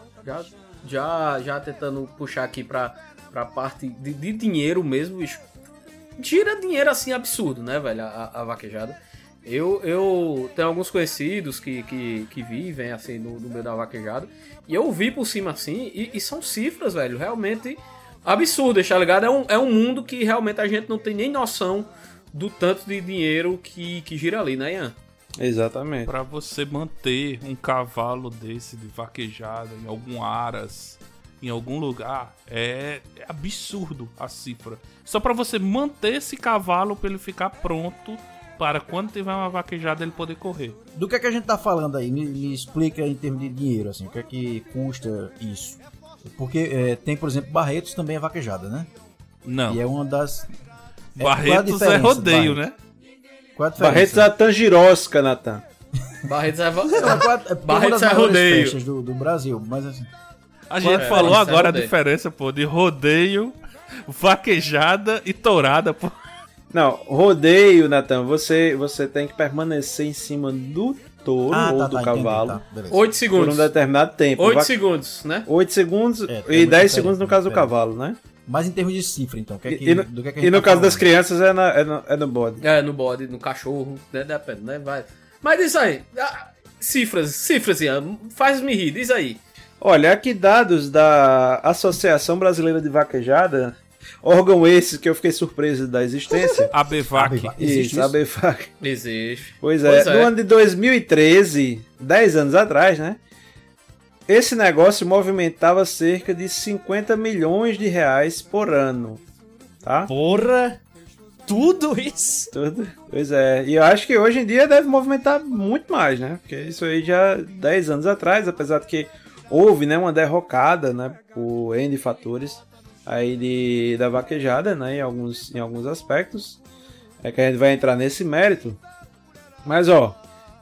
já tentando puxar aqui pra parte de dinheiro mesmo, bicho. Gira dinheiro assim absurdo, né, velho, a vaquejada. Eu tenho alguns conhecidos que vivem assim no meio da vaquejada, e eu vi por cima assim, e são cifras, velho, realmente absurdas, tá ligado? É um mundo que realmente a gente não tem nem noção do tanto de dinheiro que gira ali, né, Ian? Exatamente. Pra você manter um cavalo desse de vaquejada em algum aras, em algum lugar, é absurdo a cifra. Só pra você manter esse cavalo pra ele ficar pronto para quando tiver uma vaquejada ele poder correr. Do que a gente tá falando aí? Me explica em termos de dinheiro, assim, o que é que custa isso? Porque tem, por exemplo, Barretos também é vaquejada, né? Não. E é uma das... Barretos é rodeio, né? Qual a diferença? Barretos é a Tangirosca, Natan. Barretos é Barretos é rodeio. festas do Brasil, mas assim... A gente falou agora a diferença, pô, de rodeio, vaquejada e tourada, pô. Não, rodeio, Natan, você tem que permanecer em cima do touro ou do cavalo. Entendi, 8 segundos. Por um determinado tempo. 8 segundos, né? 8 segundos e 10 segundos no caso do cavalo, né? Mas em termos de cifra, então, E no caso das crianças é no bode. É, no bode, no cachorro, né? Depende, né? Vai. Mas diz aí, cifras, Ian, faz-me rir, diz aí. Olha, aqui dados da Associação Brasileira de Vaquejada, órgão esse que eu fiquei surpreso da existência. ABVAC. Isso, ABVAC. Existe. Pois é, no ano de 2013, 10 anos atrás, né? Esse negócio movimentava cerca de 50 milhões de reais por ano, tá? Porra! Tudo isso? Tudo. Pois é, e eu acho que hoje em dia deve movimentar muito mais, né? Porque isso aí já 10 anos atrás, apesar de que houve, né, uma derrocada, né, por N fatores aí da vaquejada, né, em alguns aspectos, que a gente vai entrar nesse mérito. Mas, ó,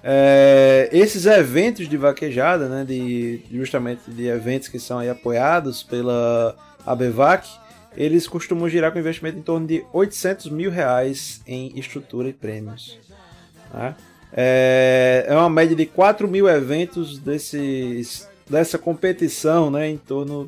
esses eventos de vaquejada, né, justamente de eventos que são aí apoiados pela ABVAC, eles costumam girar com investimento em torno de 800 mil reais em estrutura e prêmios. Tá? É uma média de 4 mil eventos dessa competição, né, em torno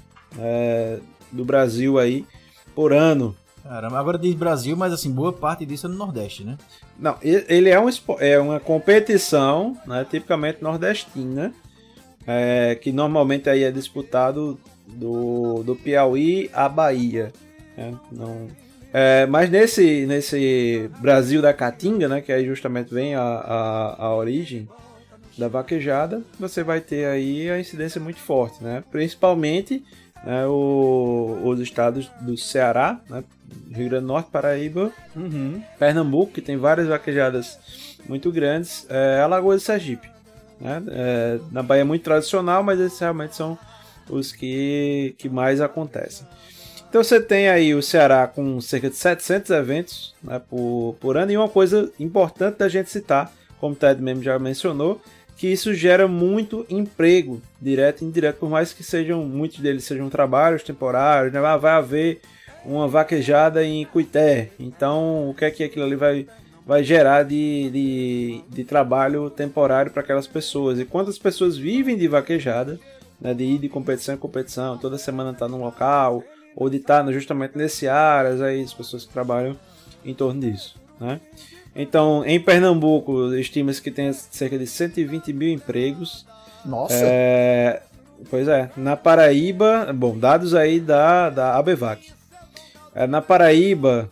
do Brasil aí por ano. Caramba, agora diz Brasil, mas assim, boa parte disso é no Nordeste, né? Não, ele é uma competição, né, tipicamente nordestina, que normalmente aí é disputado do Piauí à Bahia. Né? Mas nesse Brasil da Caatinga, né, que aí justamente vem a origem da vaquejada, você vai ter aí a incidência muito forte, né? Principalmente, né, os estados do Ceará, né, Rio Grande do Norte, Paraíba, Pernambuco, que tem várias vaquejadas muito grandes, Alagoas e Sergipe. Né? Na Bahia é muito tradicional, mas esses realmente são os que mais acontecem. Então você tem aí o Ceará com cerca de 700 eventos, né, por ano, e uma coisa importante da gente citar, como o Ted mesmo já mencionou, que isso gera muito emprego, direto e indireto, por mais que muitos deles sejam trabalhos temporários, né? Vai haver uma vaquejada em Cuité, então o que é que aquilo ali vai gerar de trabalho temporário para aquelas pessoas, e quantas pessoas vivem de vaquejada, né, de ir de competição em competição, toda semana estar num local, ou de estar justamente nesse áreas, aí as pessoas que trabalham em torno disso, né? Então, em Pernambuco, estima-se que tem cerca de 120 mil empregos. Nossa! Pois é. Na Paraíba, bom, dados aí da ABVAC. Na Paraíba,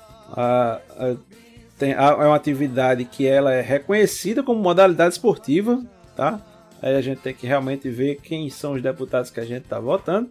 é uma atividade que ela é reconhecida como modalidade esportiva, tá? Aí a gente tem que realmente ver quem são os deputados que a gente está votando.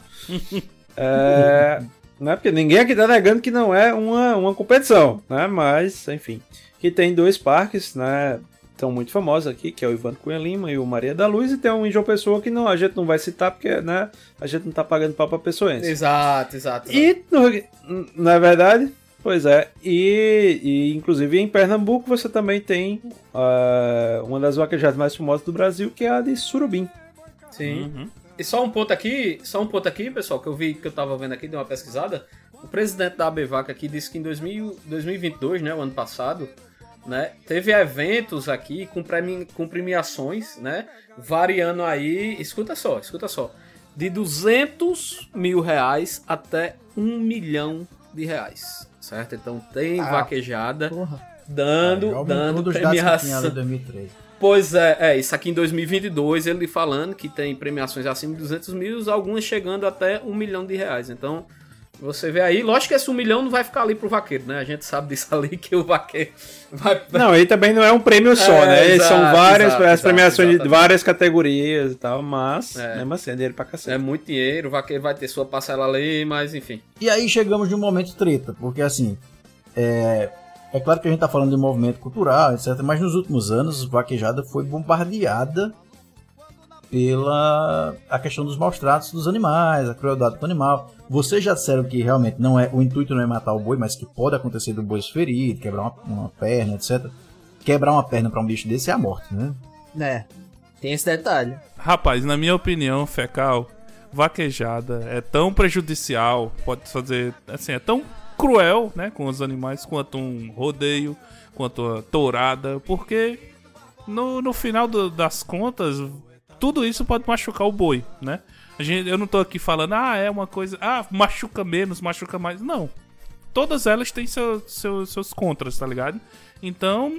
Né? Porque ninguém aqui está negando que não é uma competição, né? Mas, enfim... que tem 2 parques, né, tão muito famosos aqui, que é o Ivan Cunha Lima e o Maria da Luz, e tem um em João Pessoa que a gente não vai citar, porque, né, a gente não tá pagando pau pra pessoense. Exato. E, na verdade, pois é, e inclusive em Pernambuco você também tem uma das vaquejadas mais famosas do Brasil, que é a de Surubim. Sim. E só um ponto aqui, pessoal, que eu vi, que eu tava vendo aqui, dei uma pesquisada. O presidente da ABVAC aqui disse que em 2022, né, o ano passado, né, teve eventos aqui com premiações, né, variando aí, escuta só, de R$200 mil até R$1 milhão, certo? Então tem vaquejada dando premiação. 2013. Pois é, isso aqui em 2022, ele falando que tem premiações acima de 200 mil, algumas chegando até R$1 milhão. Então, você vê aí, lógico que esse 1 milhão não vai ficar ali pro vaqueiro, né? A gente sabe disso ali, que o vaqueiro vai... Não, aí também não é um prêmio só, né? Exato, são várias premiações exatamente. de várias categorias e tal, mas mesmo assim é dinheiro pra cacete. É muito dinheiro, o vaqueiro vai ter sua parcela ali, mas enfim. E aí chegamos num momento treta, porque assim, é claro que a gente tá falando de movimento cultural, etc, mas nos últimos anos, vaquejada foi bombardeada pela a questão dos maus tratos dos animais, a crueldade do animal. Vocês já disseram que realmente o intuito não é matar o boi, mas que pode acontecer do boi se ferir, quebrar uma perna, etc. Quebrar uma perna pra um bicho desse é a morte, né? É, tem esse detalhe. Rapaz, na minha opinião, Fecal, vaquejada é tão prejudicial, pode fazer, assim, é tão cruel, né, com os animais, quanto um rodeio, quanto a tourada, porque no final das contas, tudo isso pode machucar o boi, né? Eu não tô aqui falando, é uma coisa, machuca menos, machuca mais. Não. Todas elas têm seus contras, tá ligado? Então,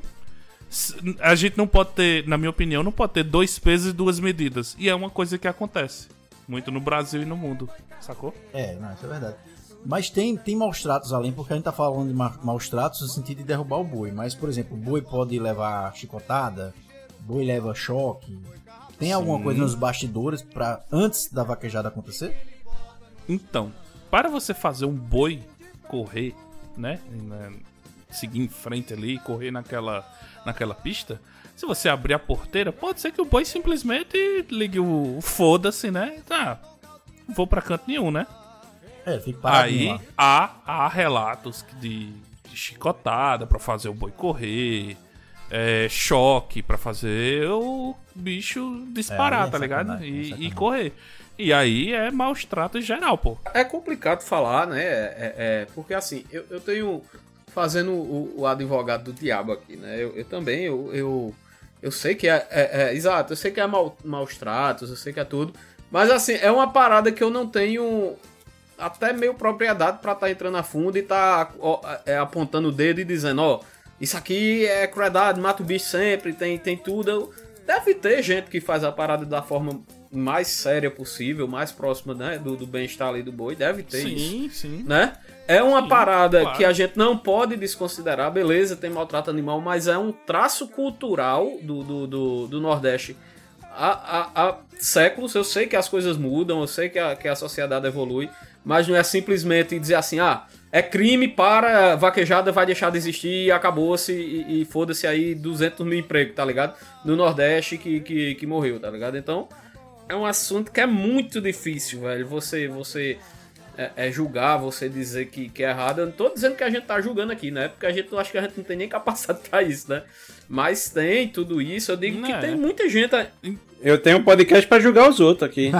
a gente não pode ter, na minha opinião, não pode ter 2 pesos e 2 medidas. E é uma coisa que acontece muito no Brasil e no mundo, sacou? Não, isso é verdade. Mas tem maus tratos além, porque a gente tá falando de maus tratos no sentido de derrubar o boi. Mas, por exemplo, o boi pode levar chicotada, o boi leva choque. Tem alguma coisa nos bastidores para antes da vaquejada acontecer? Então, para você fazer um boi correr, né? Seguir em frente ali, correr naquela pista, se você abrir a porteira, pode ser que o boi simplesmente ligue o foda-se, né? Tá, não vou pra canto nenhum, né? Fica paradinho aí lá. há relatos de chicotada pra fazer o boi correr, choque pra fazer o bicho disparar, tá ligado? E correr. E aí é maus tratos geral, pô. É complicado falar, né? Porque assim, eu tenho... Fazendo o advogado do diabo aqui, né? Eu também, eu sei que exato, eu sei que é maus tratos, eu sei que é tudo. Mas assim, é uma parada que eu não tenho até meio propriedade pra estar entrando a fundo e tá apontando o dedo e dizendo, isso aqui é crueldade, mata o bicho sempre, tem tudo. Deve ter gente que faz a parada da forma mais séria possível, mais próxima, né, do bem-estar ali do boi, deve ter isso. Sim. Né? É uma parada claro. Que a gente não pode desconsiderar, beleza, tem maltrato animal, mas é um traço cultural do Nordeste há séculos. Eu sei que as coisas mudam, eu sei que a sociedade evolui, mas não é simplesmente dizer assim, é crime para vaquejada, vai deixar de existir e acabou-se e foda-se aí 200 mil empregos, tá ligado? No Nordeste que morreu, tá ligado? Então, é um assunto que é muito difícil, velho, você julgar, você dizer que é errado. Eu não tô dizendo que a gente tá julgando aqui, né? Porque acho que a gente não tem nem capacidade pra isso, né? Mas tem tudo isso, eu digo que tem muita gente... Eu tenho um podcast pra julgar os outros aqui.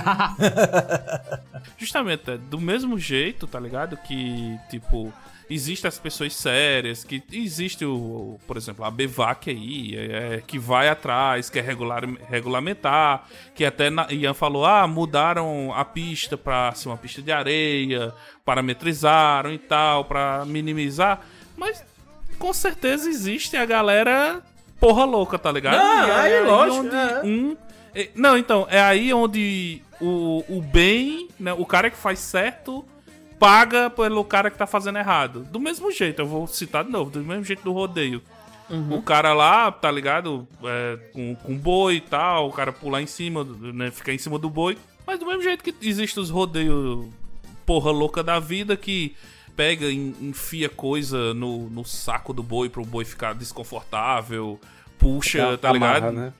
Justamente, do mesmo jeito, tá ligado? Que, tipo, existem as pessoas sérias, que existe, por exemplo, a ABVAC aí, que vai atrás, quer regulamentar, que até Ian falou, mudaram a pista pra ser uma pista de areia, parametrizaram e tal, pra minimizar, mas com certeza existe a galera porra louca, tá ligado? Lógico. Não, então, é aí onde o bem, né, o cara que faz certo paga pelo cara que tá fazendo errado. Do mesmo jeito, eu vou citar de novo, do mesmo jeito do rodeio. Uhum. O cara lá, tá ligado, com boi e tal, o cara pular em cima, né, ficar em cima do boi. Mas do mesmo jeito que existem os rodeios porra louca da vida que pega e enfia coisa no saco do boi pro boi ficar desconfortável, puxa, tá ligado? Né?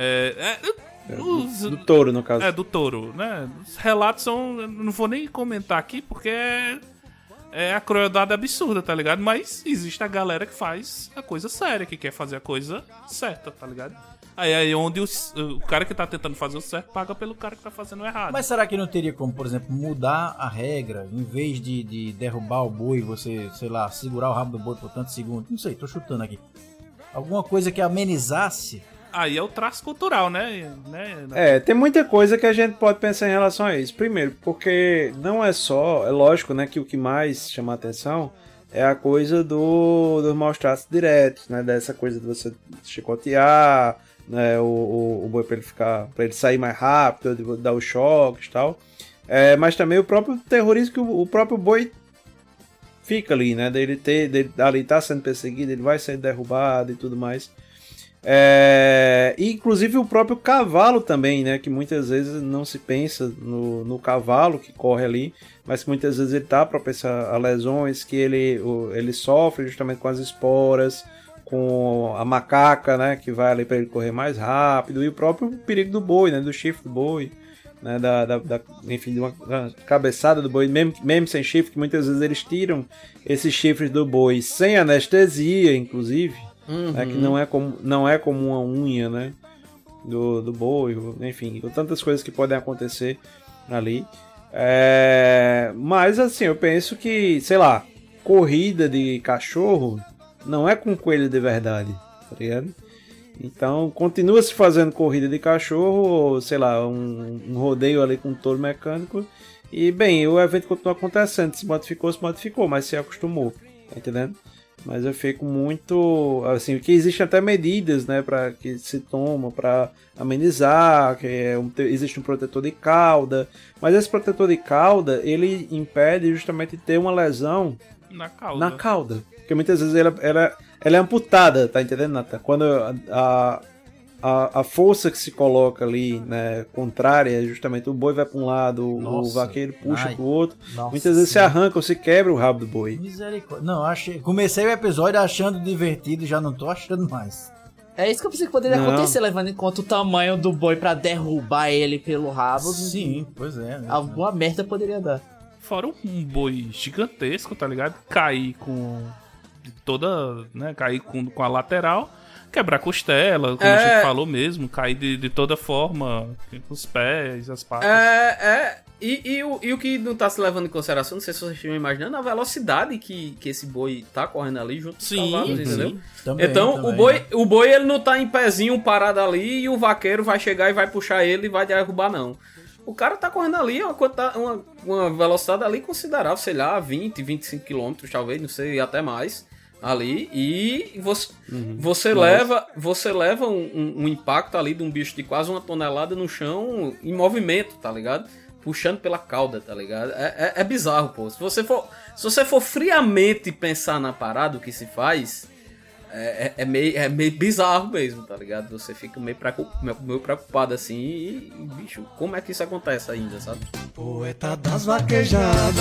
Do touro, no caso. Do touro, né? Os relatos são... Eu não vou nem comentar aqui, porque é a crueldade absurda, tá ligado? Mas existe a galera que faz a coisa séria, que quer fazer a coisa certa, tá ligado? Aí onde o cara que tá tentando fazer o certo paga pelo cara que tá fazendo o errado. Mas será que não teria como, por exemplo, mudar a regra? Em vez de derrubar o boi, você, sei lá, segurar o rabo do boi por tantos segundos? Não sei, tô chutando aqui. Alguma coisa que amenizasse? Aí é o traço cultural, né? Tem muita coisa que a gente pode pensar em relação a isso. Primeiro, porque não é só... É lógico, né, que o que mais chama a atenção é a coisa dos maus tratos diretos, né? Dessa coisa de você chicotear, né, o boi pra ele sair mais rápido, dar os choques e tal. Mas também o próprio terrorismo que o próprio boi fica ali, né? Dele ali tá sendo perseguido, ele vai ser derrubado e tudo mais. E inclusive o próprio cavalo também, né? Que muitas vezes não se pensa no cavalo que corre ali, mas que muitas vezes ele tá propenso a lesões que ele sofre justamente com as esporas, com a macaca, né? Que vai ali para ele correr mais rápido, e o próprio perigo do boi, né? Do chifre do boi, né? Enfim, de uma cabeçada do boi, mesmo sem chifre, que muitas vezes eles tiram esses chifres do boi sem anestesia, inclusive. Que não é como uma unha, né, do boi, enfim, tantas coisas que podem acontecer ali. Mas assim, eu penso que, sei lá, corrida de cachorro não é com coelho de verdade, tá ligado? Então continua se fazendo corrida de cachorro, ou sei lá, um rodeio ali com um touro mecânico, e bem, o evento continua acontecendo, se modificou, mas se acostumou, tá entendendo? Mas eu fico muito, assim, que existem até medidas, né, que se toma para amenizar, que existe um protetor de cauda, mas esse protetor de cauda, ele impede justamente de ter uma lesão na cauda, porque muitas vezes ela é amputada, tá entendendo, Nathan? Quando a força que se coloca ali, né, contrária, justamente o boi vai para um lado, o vaqueiro puxa para o outro. Muitas vezes se arranca ou se quebra o rabo do boi. Misericórdia. Não, comecei o episódio achando divertido, já não tô achando mais. É isso que eu pensei que poderia acontecer, levando em conta o tamanho do boi pra derrubar ele pelo rabo. Sim, pois é. Alguma merda poderia dar. Fora um boi gigantesco, tá ligado? Cair com toda, né, cair com a lateral, quebrar costela, como a gente falou mesmo, cair de toda forma, com os pés, as patas. E o que não tá se levando em consideração, não sei se vocês estão imaginando, a velocidade que esse boi tá correndo ali junto com os cavalos, entendeu? Também. O boi ele não tá em pezinho parado ali e o vaqueiro vai chegar e vai puxar ele e vai derrubar, não. O cara tá correndo ali uma velocidade ali considerável, sei lá, 20, 25 km, talvez, não sei, até mais. Ali, e você leva um impacto ali de um bicho de quase 1 tonelada no chão em movimento, tá ligado? Puxando pela cauda, tá ligado? É bizarro, pô. Se você for friamente pensar na parada, o que se faz, é meio bizarro mesmo, tá ligado? Você fica meio preocupado assim, e bicho, como é que isso acontece ainda, sabe? Poeta das vaquejadas.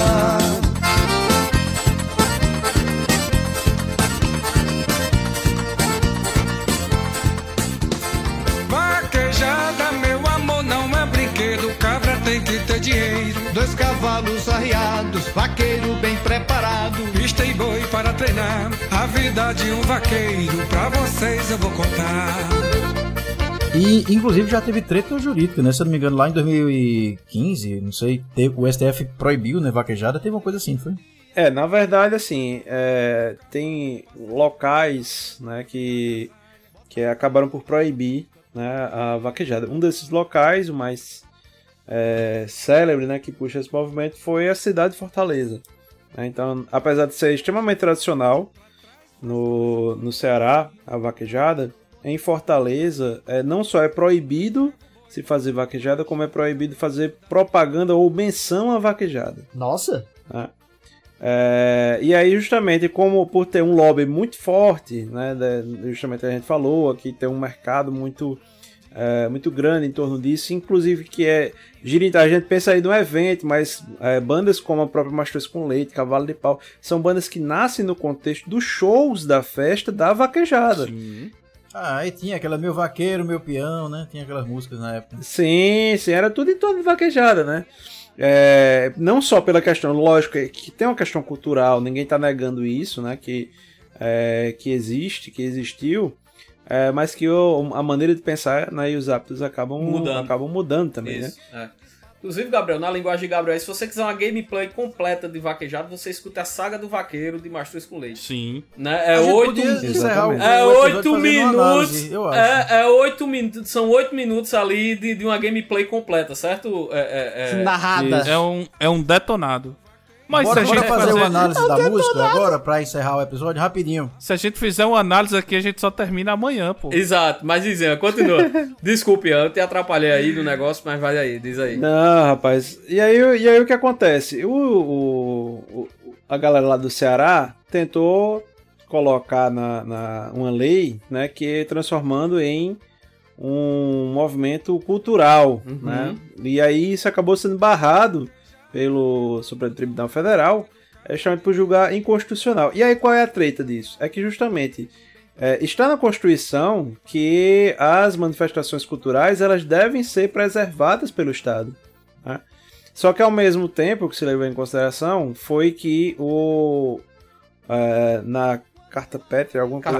Meu amor, não é brinquedo, cabra tem que ter dinheiro. 2 cavalos arriados, vaqueiro bem preparado. Pista e boi para treinar, a vida de um vaqueiro, pra vocês eu vou contar. E, inclusive, já teve treta jurídica, né? Se eu não me engano, lá em 2015, não sei, o STF proibiu, né, vaquejada, teve uma coisa assim, foi? Na verdade, assim, tem locais, né, que acabaram por proibir, né, a vaquejada. Um desses locais, o mais célebre, né, que puxa esse movimento, foi a cidade de Fortaleza. Então, apesar de ser extremamente tradicional no Ceará, a vaquejada, em Fortaleza não só é proibido se fazer vaquejada, como é proibido fazer propaganda ou menção à vaquejada. Nossa! E aí, justamente, como por ter um lobby muito forte, né, justamente a gente falou aqui, tem um mercado muito grande em torno disso, inclusive que a gente pensa aí no evento, mas bandas como a própria Mastruz com Leite, Cavalo de Pau, são bandas que nascem no contexto dos shows da festa da vaquejada. Sim. Aí tinha aquela Meu Vaqueiro, Meu Peão, né? Tinha aquelas músicas na época. Sim, era tudo em torno de vaquejada, né? Não só pela questão, lógico, que tem uma questão cultural, ninguém tá negando isso, né? Que existiu, mas que a maneira de pensar, né, e os hábitos acabam mudando também, Isso, né? Inclusive, Gabriel, na linguagem de Gabriel, se você quiser uma gameplay completa de vaquejado, você escuta a Saga do Vaqueiro de Mastruz com Leite. Sim. Né? É 8 minutos. São 8 minutos ali de uma gameplay completa, certo? Narrada. É um detonado. Mas Bora se a gente fazer uma análise da música agora, pra encerrar o episódio, rapidinho. Se a gente fizer uma análise aqui, a gente só termina amanhã, pô. Exato, mas dizendo, continua. Desculpe, eu te atrapalhei aí no negócio, mas vai aí, diz aí. Não, rapaz. E aí o que acontece? A galera lá do Ceará tentou colocar uma lei, né, que transformando em um movimento cultural, né? E aí isso acabou sendo barrado pelo Supremo Tribunal Federal, justamente por julgar inconstitucional. E aí qual é a treta disso? É que justamente está na Constituição que as manifestações culturais elas devem ser preservadas pelo Estado, né? Só que ao mesmo tempo, o que se levou em consideração foi que na Carta Pétrea,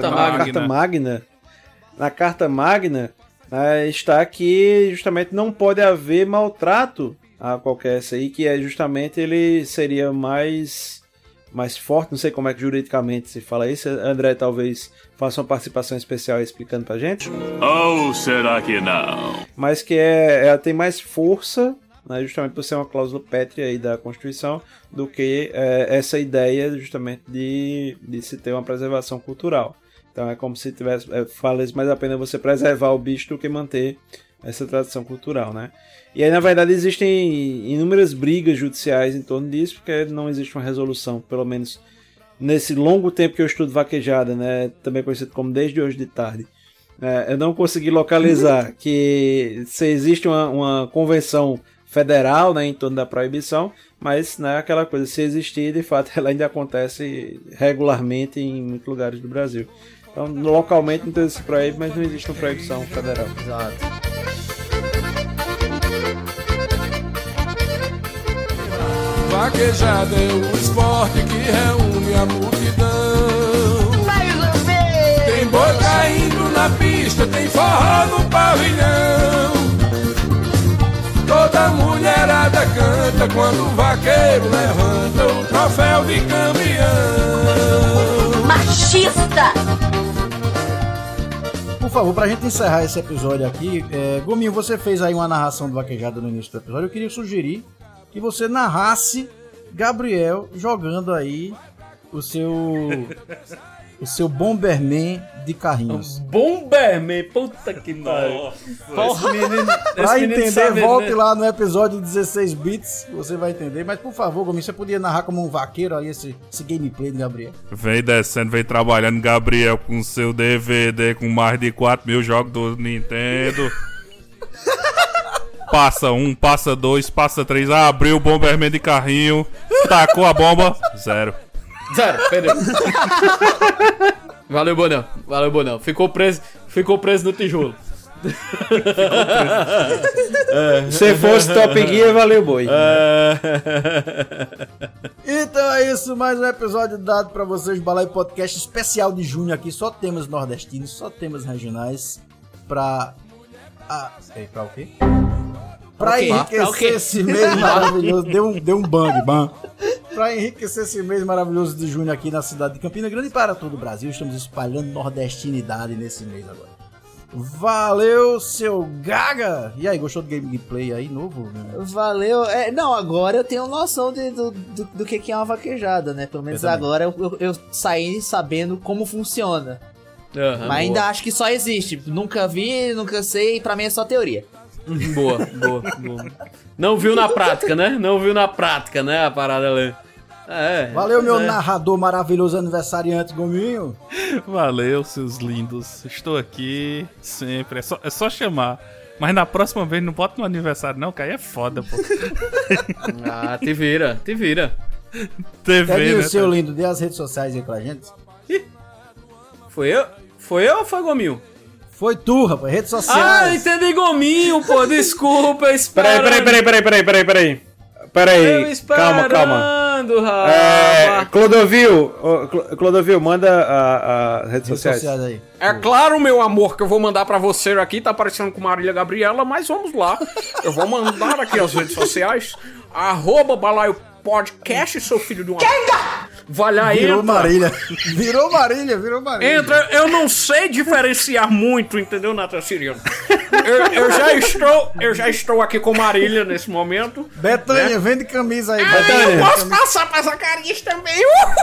na Carta Magna, está que justamente não pode haver maltrato a qualquer SI, que justamente ele seria mais forte, não sei como é que juridicamente se fala isso. André talvez faça uma participação especial explicando pra gente. Ou será que não? Mas que tem mais força, né, justamente por ser uma cláusula pétrea aí da Constituição, do que essa ideia justamente de se ter uma preservação cultural. Então é como se valesse mais a pena você preservar o bicho do que manter essa tradição cultural, né? E aí, na verdade, existem inúmeras brigas judiciais em torno disso, porque não existe uma resolução, pelo menos nesse longo tempo que eu estudo vaquejada, né? Também conhecido como Desde Hoje de Tarde. Eu não consegui localizar que se existe uma convenção federal, né, em torno da proibição, mas, né, aquela coisa, se existir, de fato, ela ainda acontece regularmente em muitos lugares do Brasil. Então, localmente não se proíbe, mas não existe uma proibição federal. Exato. Vaquejada é o esporte que reúne a multidão. Mais ou menos. Tem boi caindo na pista, tem forró no pavilhão. Toda mulherada canta quando o vaqueiro levanta o troféu de campeão. Machista! Por favor, pra gente encerrar esse episódio aqui, Gominho, você fez aí uma narração do vaquejado no início do episódio. Eu queria sugerir que você narrasse Gabriel jogando aí o seu Bomberman de carrinhos. Bomberman, puta que pariu. Pra entender, volte lá no episódio 16 bits, você vai entender. Mas por favor, Gominho, você podia narrar como um vaqueiro aí esse gameplay de Gabriel. Vem descendo, vem trabalhando Gabriel com seu DVD com mais de 4 mil jogos do Nintendo. Passa 1, passa 2, passa 3, abriu o Bomberman de carrinho, tacou a bomba, 0. Perdeu. Valeu, Bonão. Ficou preso no tijolo. Se fosse Top Gear, valeu, boi. Então é isso, mais um episódio dado pra vocês, Balaio Podcast especial de junho aqui, só temas nordestinos, só temas regionais pra o quê? Pra enriquecer esse mês maravilhoso. Deu um bang. Pra enriquecer esse mês maravilhoso de junho aqui na cidade de Campina Grande e para todo o Brasil. Estamos espalhando nordestinidade nesse mês agora. Valeu, seu Gaga! E aí, gostou do gameplay aí novo? Valeu. Não, agora eu tenho noção do que é uma vaquejada, né? Pelo menos agora eu saí sabendo como funciona. Mas ainda acho que só existe. Nunca vi, nunca sei, pra mim é só teoria. Boa. Não viu na prática, né? A parada ali. Valeu, meu narrador maravilhoso aniversariante, Gominho. Valeu, seus lindos. Estou aqui sempre. É só chamar. Mas na próxima vez não bota no aniversário não, que aí é foda, pô. Te vira. TV, né, seu lindo, dê as redes sociais aí pra gente. Foi eu ou foi Gominho? Foi tu, rapaz, redes sociais. Entendi, Gominho, pô, desculpa, espera. Peraí. Calma. Puxando raba. Clodovil, manda a redes sociais. aí. É claro, meu amor, que eu vou mandar pra você aqui. Tá aparecendo com Marília Gabriela, mas vamos lá. Eu vou mandar aqui as redes sociais. @Balaio Podcast, seu filho de uma... Vai lá, Virou entra. Marília. Virou Marília. Entra, eu não sei diferenciar muito, entendeu, Natan Siriano? Eu já estou aqui com Marília nesse momento. Betânia, vende camisa aí. Eu posso passar pra Zacarias também.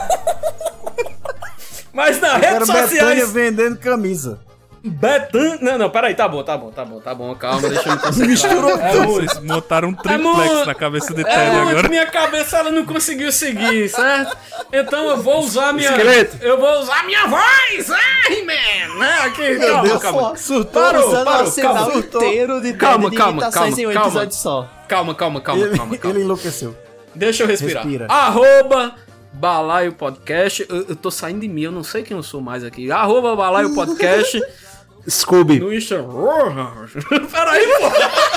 Mas nas redes Quero Betânia sociais... vendendo camisa. Betânia... Não, peraí, tá bom, calma, deixa eu me concentrar. Misturou tudo. Vocês montaram um triplex na cabeça de Teddy agora. Minha cabeça, ela não conseguiu seguir, certo? Então eu vou usar minha... Esqueleto. Eu vou usar minha voz! Ai, man! Né? Aqui, calma. Surtou Parou, usando o arsenal surtou. inteiro de imitações em um episódio só. Calma. Ele enlouqueceu. Deixa eu respirar. Respira. Balaio Podcast. Eu tô saindo de mim, eu não sei quem eu sou mais aqui. @Balaio Podcast. Scooby. No Instagram. Peraí, pô.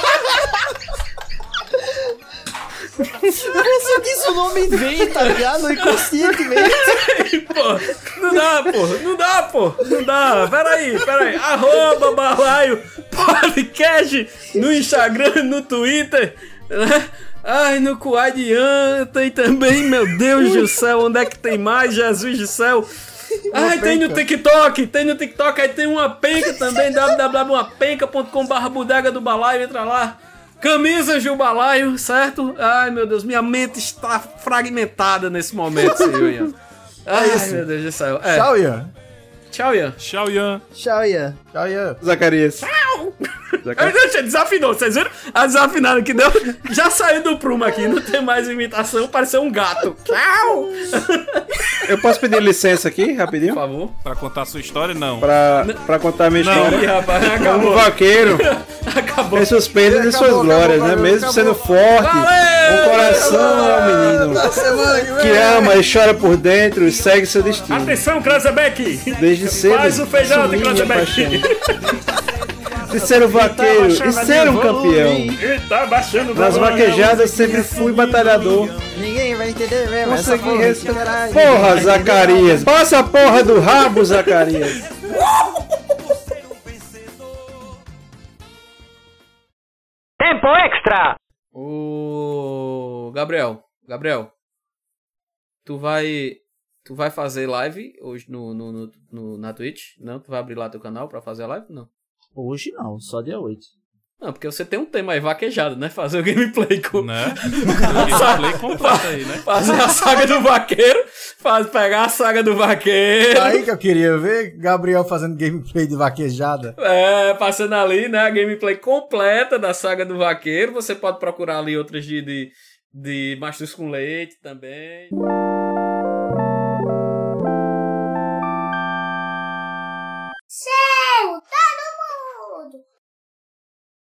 Eu pensei que isso o nome vem, tá ligado? Inconscientemente. Pô, não dá. Peraí. @Balaio Podcast. No Instagram, no Twitter. Né? Ai, no Kuaidian tem também, meu Deus do céu, onde é que tem mais, Jesus do céu? Ai, tem no TikTok, aí tem uma penca também, www.umapenca.com/bodega do balaio, entra lá. Camisas do balaio, certo? Ai, meu Deus, minha mente está fragmentada nesse momento, senhor Ian. Ai, meu Deus do céu. Tchau, Ian. Tchau, Ian. Zacarias. Desafinou, vocês viram? A desafinada que deu já saiu do prumo aqui, não tem mais imitação, pareceu um gato. Tchau! Eu posso pedir licença aqui, rapidinho? Por favor. Pra contar a sua história, não. Pra contar a minha história. Ih, rapaz, Como acabou. vaqueiro, Acabou. tem suspeita de suas glórias, né? Mesmo sendo forte, um coração é um menino que ama e chora por dentro e segue seu destino. Atenção, Krasebeck! Desde cedo, Faz o feijão de assumi minha Krasebeck! paixão. De ser um vaqueiro e ser um campeão. Ele tá baixando o Nas valor, vaquejadas sempre fui batalhador. Ninguém vai entender mesmo. Essa Consegui porra, respeitar. caralho. Porra, Zacarias! Passa a porra do rabo, Zacarias! Tempo extra! Ô, Gabriel, tu vai fazer live hoje na Twitch? Não? Tu vai abrir lá teu canal pra fazer a live? Não. Hoje não, só dia 8. Não, porque você tem um tema aí vaquejado, né? Fazer o gameplay com... Né? Gameplay completo aí, né? Fazer a saga do vaqueiro, pegar a saga do vaqueiro. Aí que eu queria ver Gabriel fazendo gameplay de vaquejada. Passando ali, né? A gameplay completa da saga do vaqueiro. Você pode procurar ali outras de Mastros com Leite também.